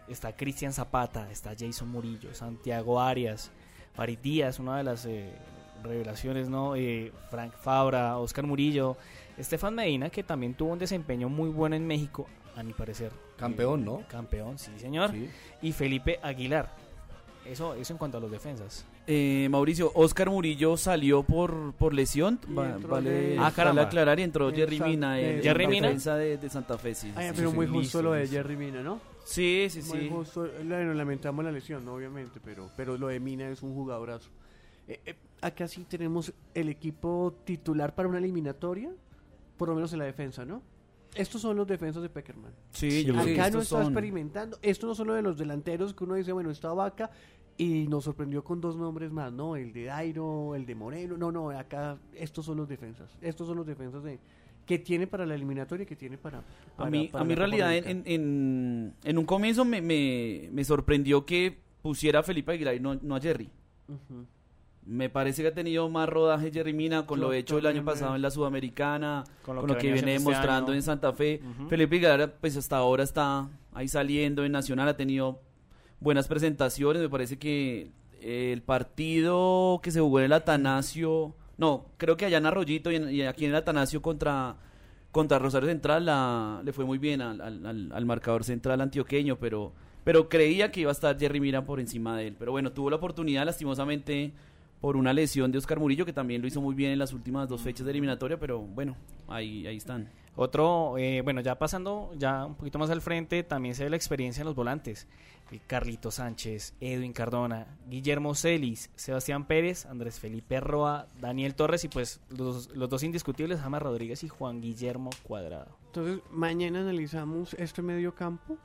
está Cristian Zapata, está Jason Murillo, Santiago Arias, Farid Díaz, una de las revelaciones, ¿no? Frank Fabra, Oscar Murillo, Estefan Medina, que también tuvo un desempeño muy bueno en México, a mi parecer. Campeón, ¿no? Campeón, sí, señor. Sí. Y Felipe Aguilar. Eso en cuanto a los defensas. Mauricio, Oscar Murillo salió por lesión, vale aclarar, y entró Jerry Mina, Jerry Mina, defensa de Santa Fe. Sí, pero muy justo lo de Jerry Mina, ¿no? Sí. Muy justo, bueno, lamentamos la lesión, ¿no? Obviamente, pero lo de Mina es un jugadorazo. Acá sí tenemos el equipo titular para una eliminatoria, por lo menos en la defensa, ¿no? Estos son los defensas de Pekerman. Sí, yo acá no está experimentando. Esto no son lo de los delanteros que uno dice, bueno, está Vaca y nos sorprendió con 2 nombres más, ¿no? El de Dairo, el de Moreno. No, acá estos son los defensas. Estos son los defensas que tiene para la eliminatoria, que tiene para a mí en realidad en un comienzo me sorprendió que pusiera a Felipe Aguilar y no a Jerry. Uh-huh. Me parece que ha tenido más rodaje Jerry Mina con lo hecho el año pasado en la Sudamericana, con lo que viene demostrando en Santa Fe. Uh-huh. Felipe Aguilar pues hasta ahora está ahí saliendo en Nacional, ha tenido buenas presentaciones. Me parece que el partido que se jugó en el Atanasio, creo que allá en Arroyito y aquí en el Atanasio contra Rosario Central le fue muy bien al marcador central antioqueño, pero creía que iba a estar Jerry Mina por encima de él. Pero bueno, tuvo la oportunidad lastimosamente por una lesión de Oscar Murillo, que también lo hizo muy bien en las últimas 2 fechas de eliminatoria, pero bueno, ahí están. Otro, ya pasando ya un poquito más al frente, también se ve la experiencia en los volantes. Carlito Sánchez, Edwin Cardona, Guillermo Celis, Sebastián Pérez, Andrés Felipe Roa, Daniel Torres y pues los 2 indiscutibles, James Rodríguez y Juan Guillermo Cuadrado. Entonces, mañana analizamos este medio campo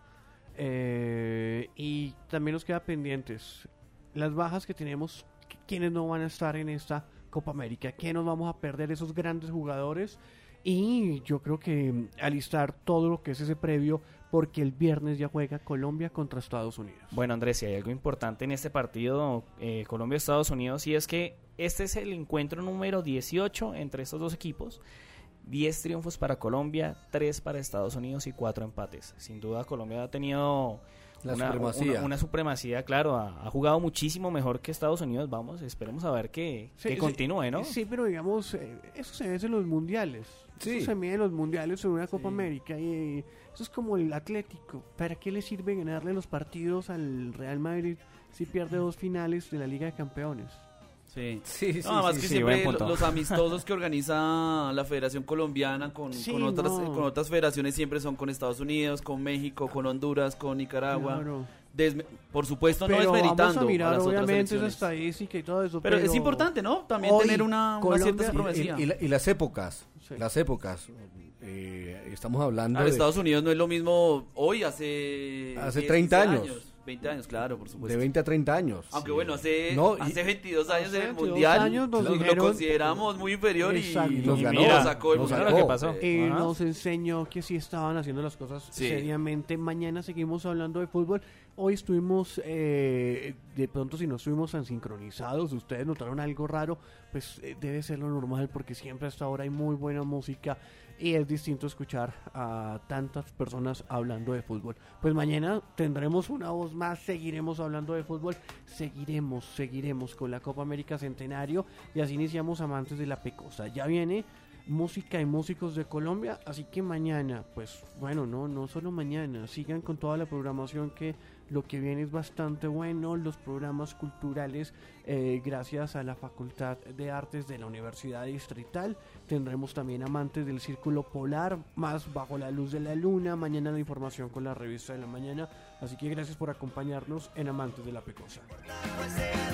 y también nos queda pendientes las bajas que tenemos. ¿Quiénes no van a estar en esta Copa América? ¿Quiénes nos vamos a perder? Esos grandes jugadores. Y yo creo que alistar todo lo que es ese previo, porque el viernes ya juega Colombia contra Estados Unidos. Bueno, Andrés, si hay algo importante en este partido, Colombia-Estados Unidos, y es que este es el encuentro número 18 entre estos 2 equipos. 10 triunfos para Colombia, 3 para Estados Unidos y 4 empates. Sin duda Colombia ha tenido una supremacía, claro, ha jugado muchísimo mejor que Estados Unidos. Esperemos a ver que continúe, ¿no? Sí, pero digamos, eso se ve en los mundiales. Sí. Eso se mide en los mundiales en una Copa América y eso es como el Atlético. ¿Para qué le sirve ganarle los partidos al Real Madrid si pierde 2 finales de la Liga de Campeones? Sí. Además que siempre los amistosos que organiza la Federación Colombiana con otras federaciones siempre son con Estados Unidos, con México, con Honduras, con Nicaragua. Claro. Por supuesto, pero no desmeritando vamos a mirar obviamente esa estadística y todo eso, pero es importante, ¿no? También tener una cierta supremacía. Y las épocas, estamos hablando de Estados Unidos no es lo mismo hoy, hace 30 años. 20 años, claro, por supuesto. De 20 a 30 años. Aunque bueno, hace 22 años en el Mundial lo consideramos muy inferior y nos ganó. Nos sacó el Mundial. ¿Qué pasó? Nos enseñó que sí estaban haciendo las cosas seriamente. Mañana seguimos hablando de fútbol. Hoy estuvimos, de pronto si no estuvimos tan sincronizados, ustedes notaron algo raro, pues debe ser lo normal, porque siempre a esta hora hay muy buena música y es distinto escuchar a tantas personas hablando de fútbol. Pues mañana tendremos una voz más, seguiremos hablando de fútbol, seguiremos con la Copa América Centenario y así iniciamos Amantes de la Pecosa. Ya viene música y músicos de Colombia, así que mañana, pues bueno, no solo mañana, sigan con toda la programación, que lo que viene es bastante bueno, los programas culturales, gracias a la Facultad de Artes de la Universidad Distrital. Tendremos también Amantes del Círculo Polar, más Bajo la Luz de la Luna, mañana la información con la Revista de la Mañana, así que gracias por acompañarnos en Amantes de la Pecosa.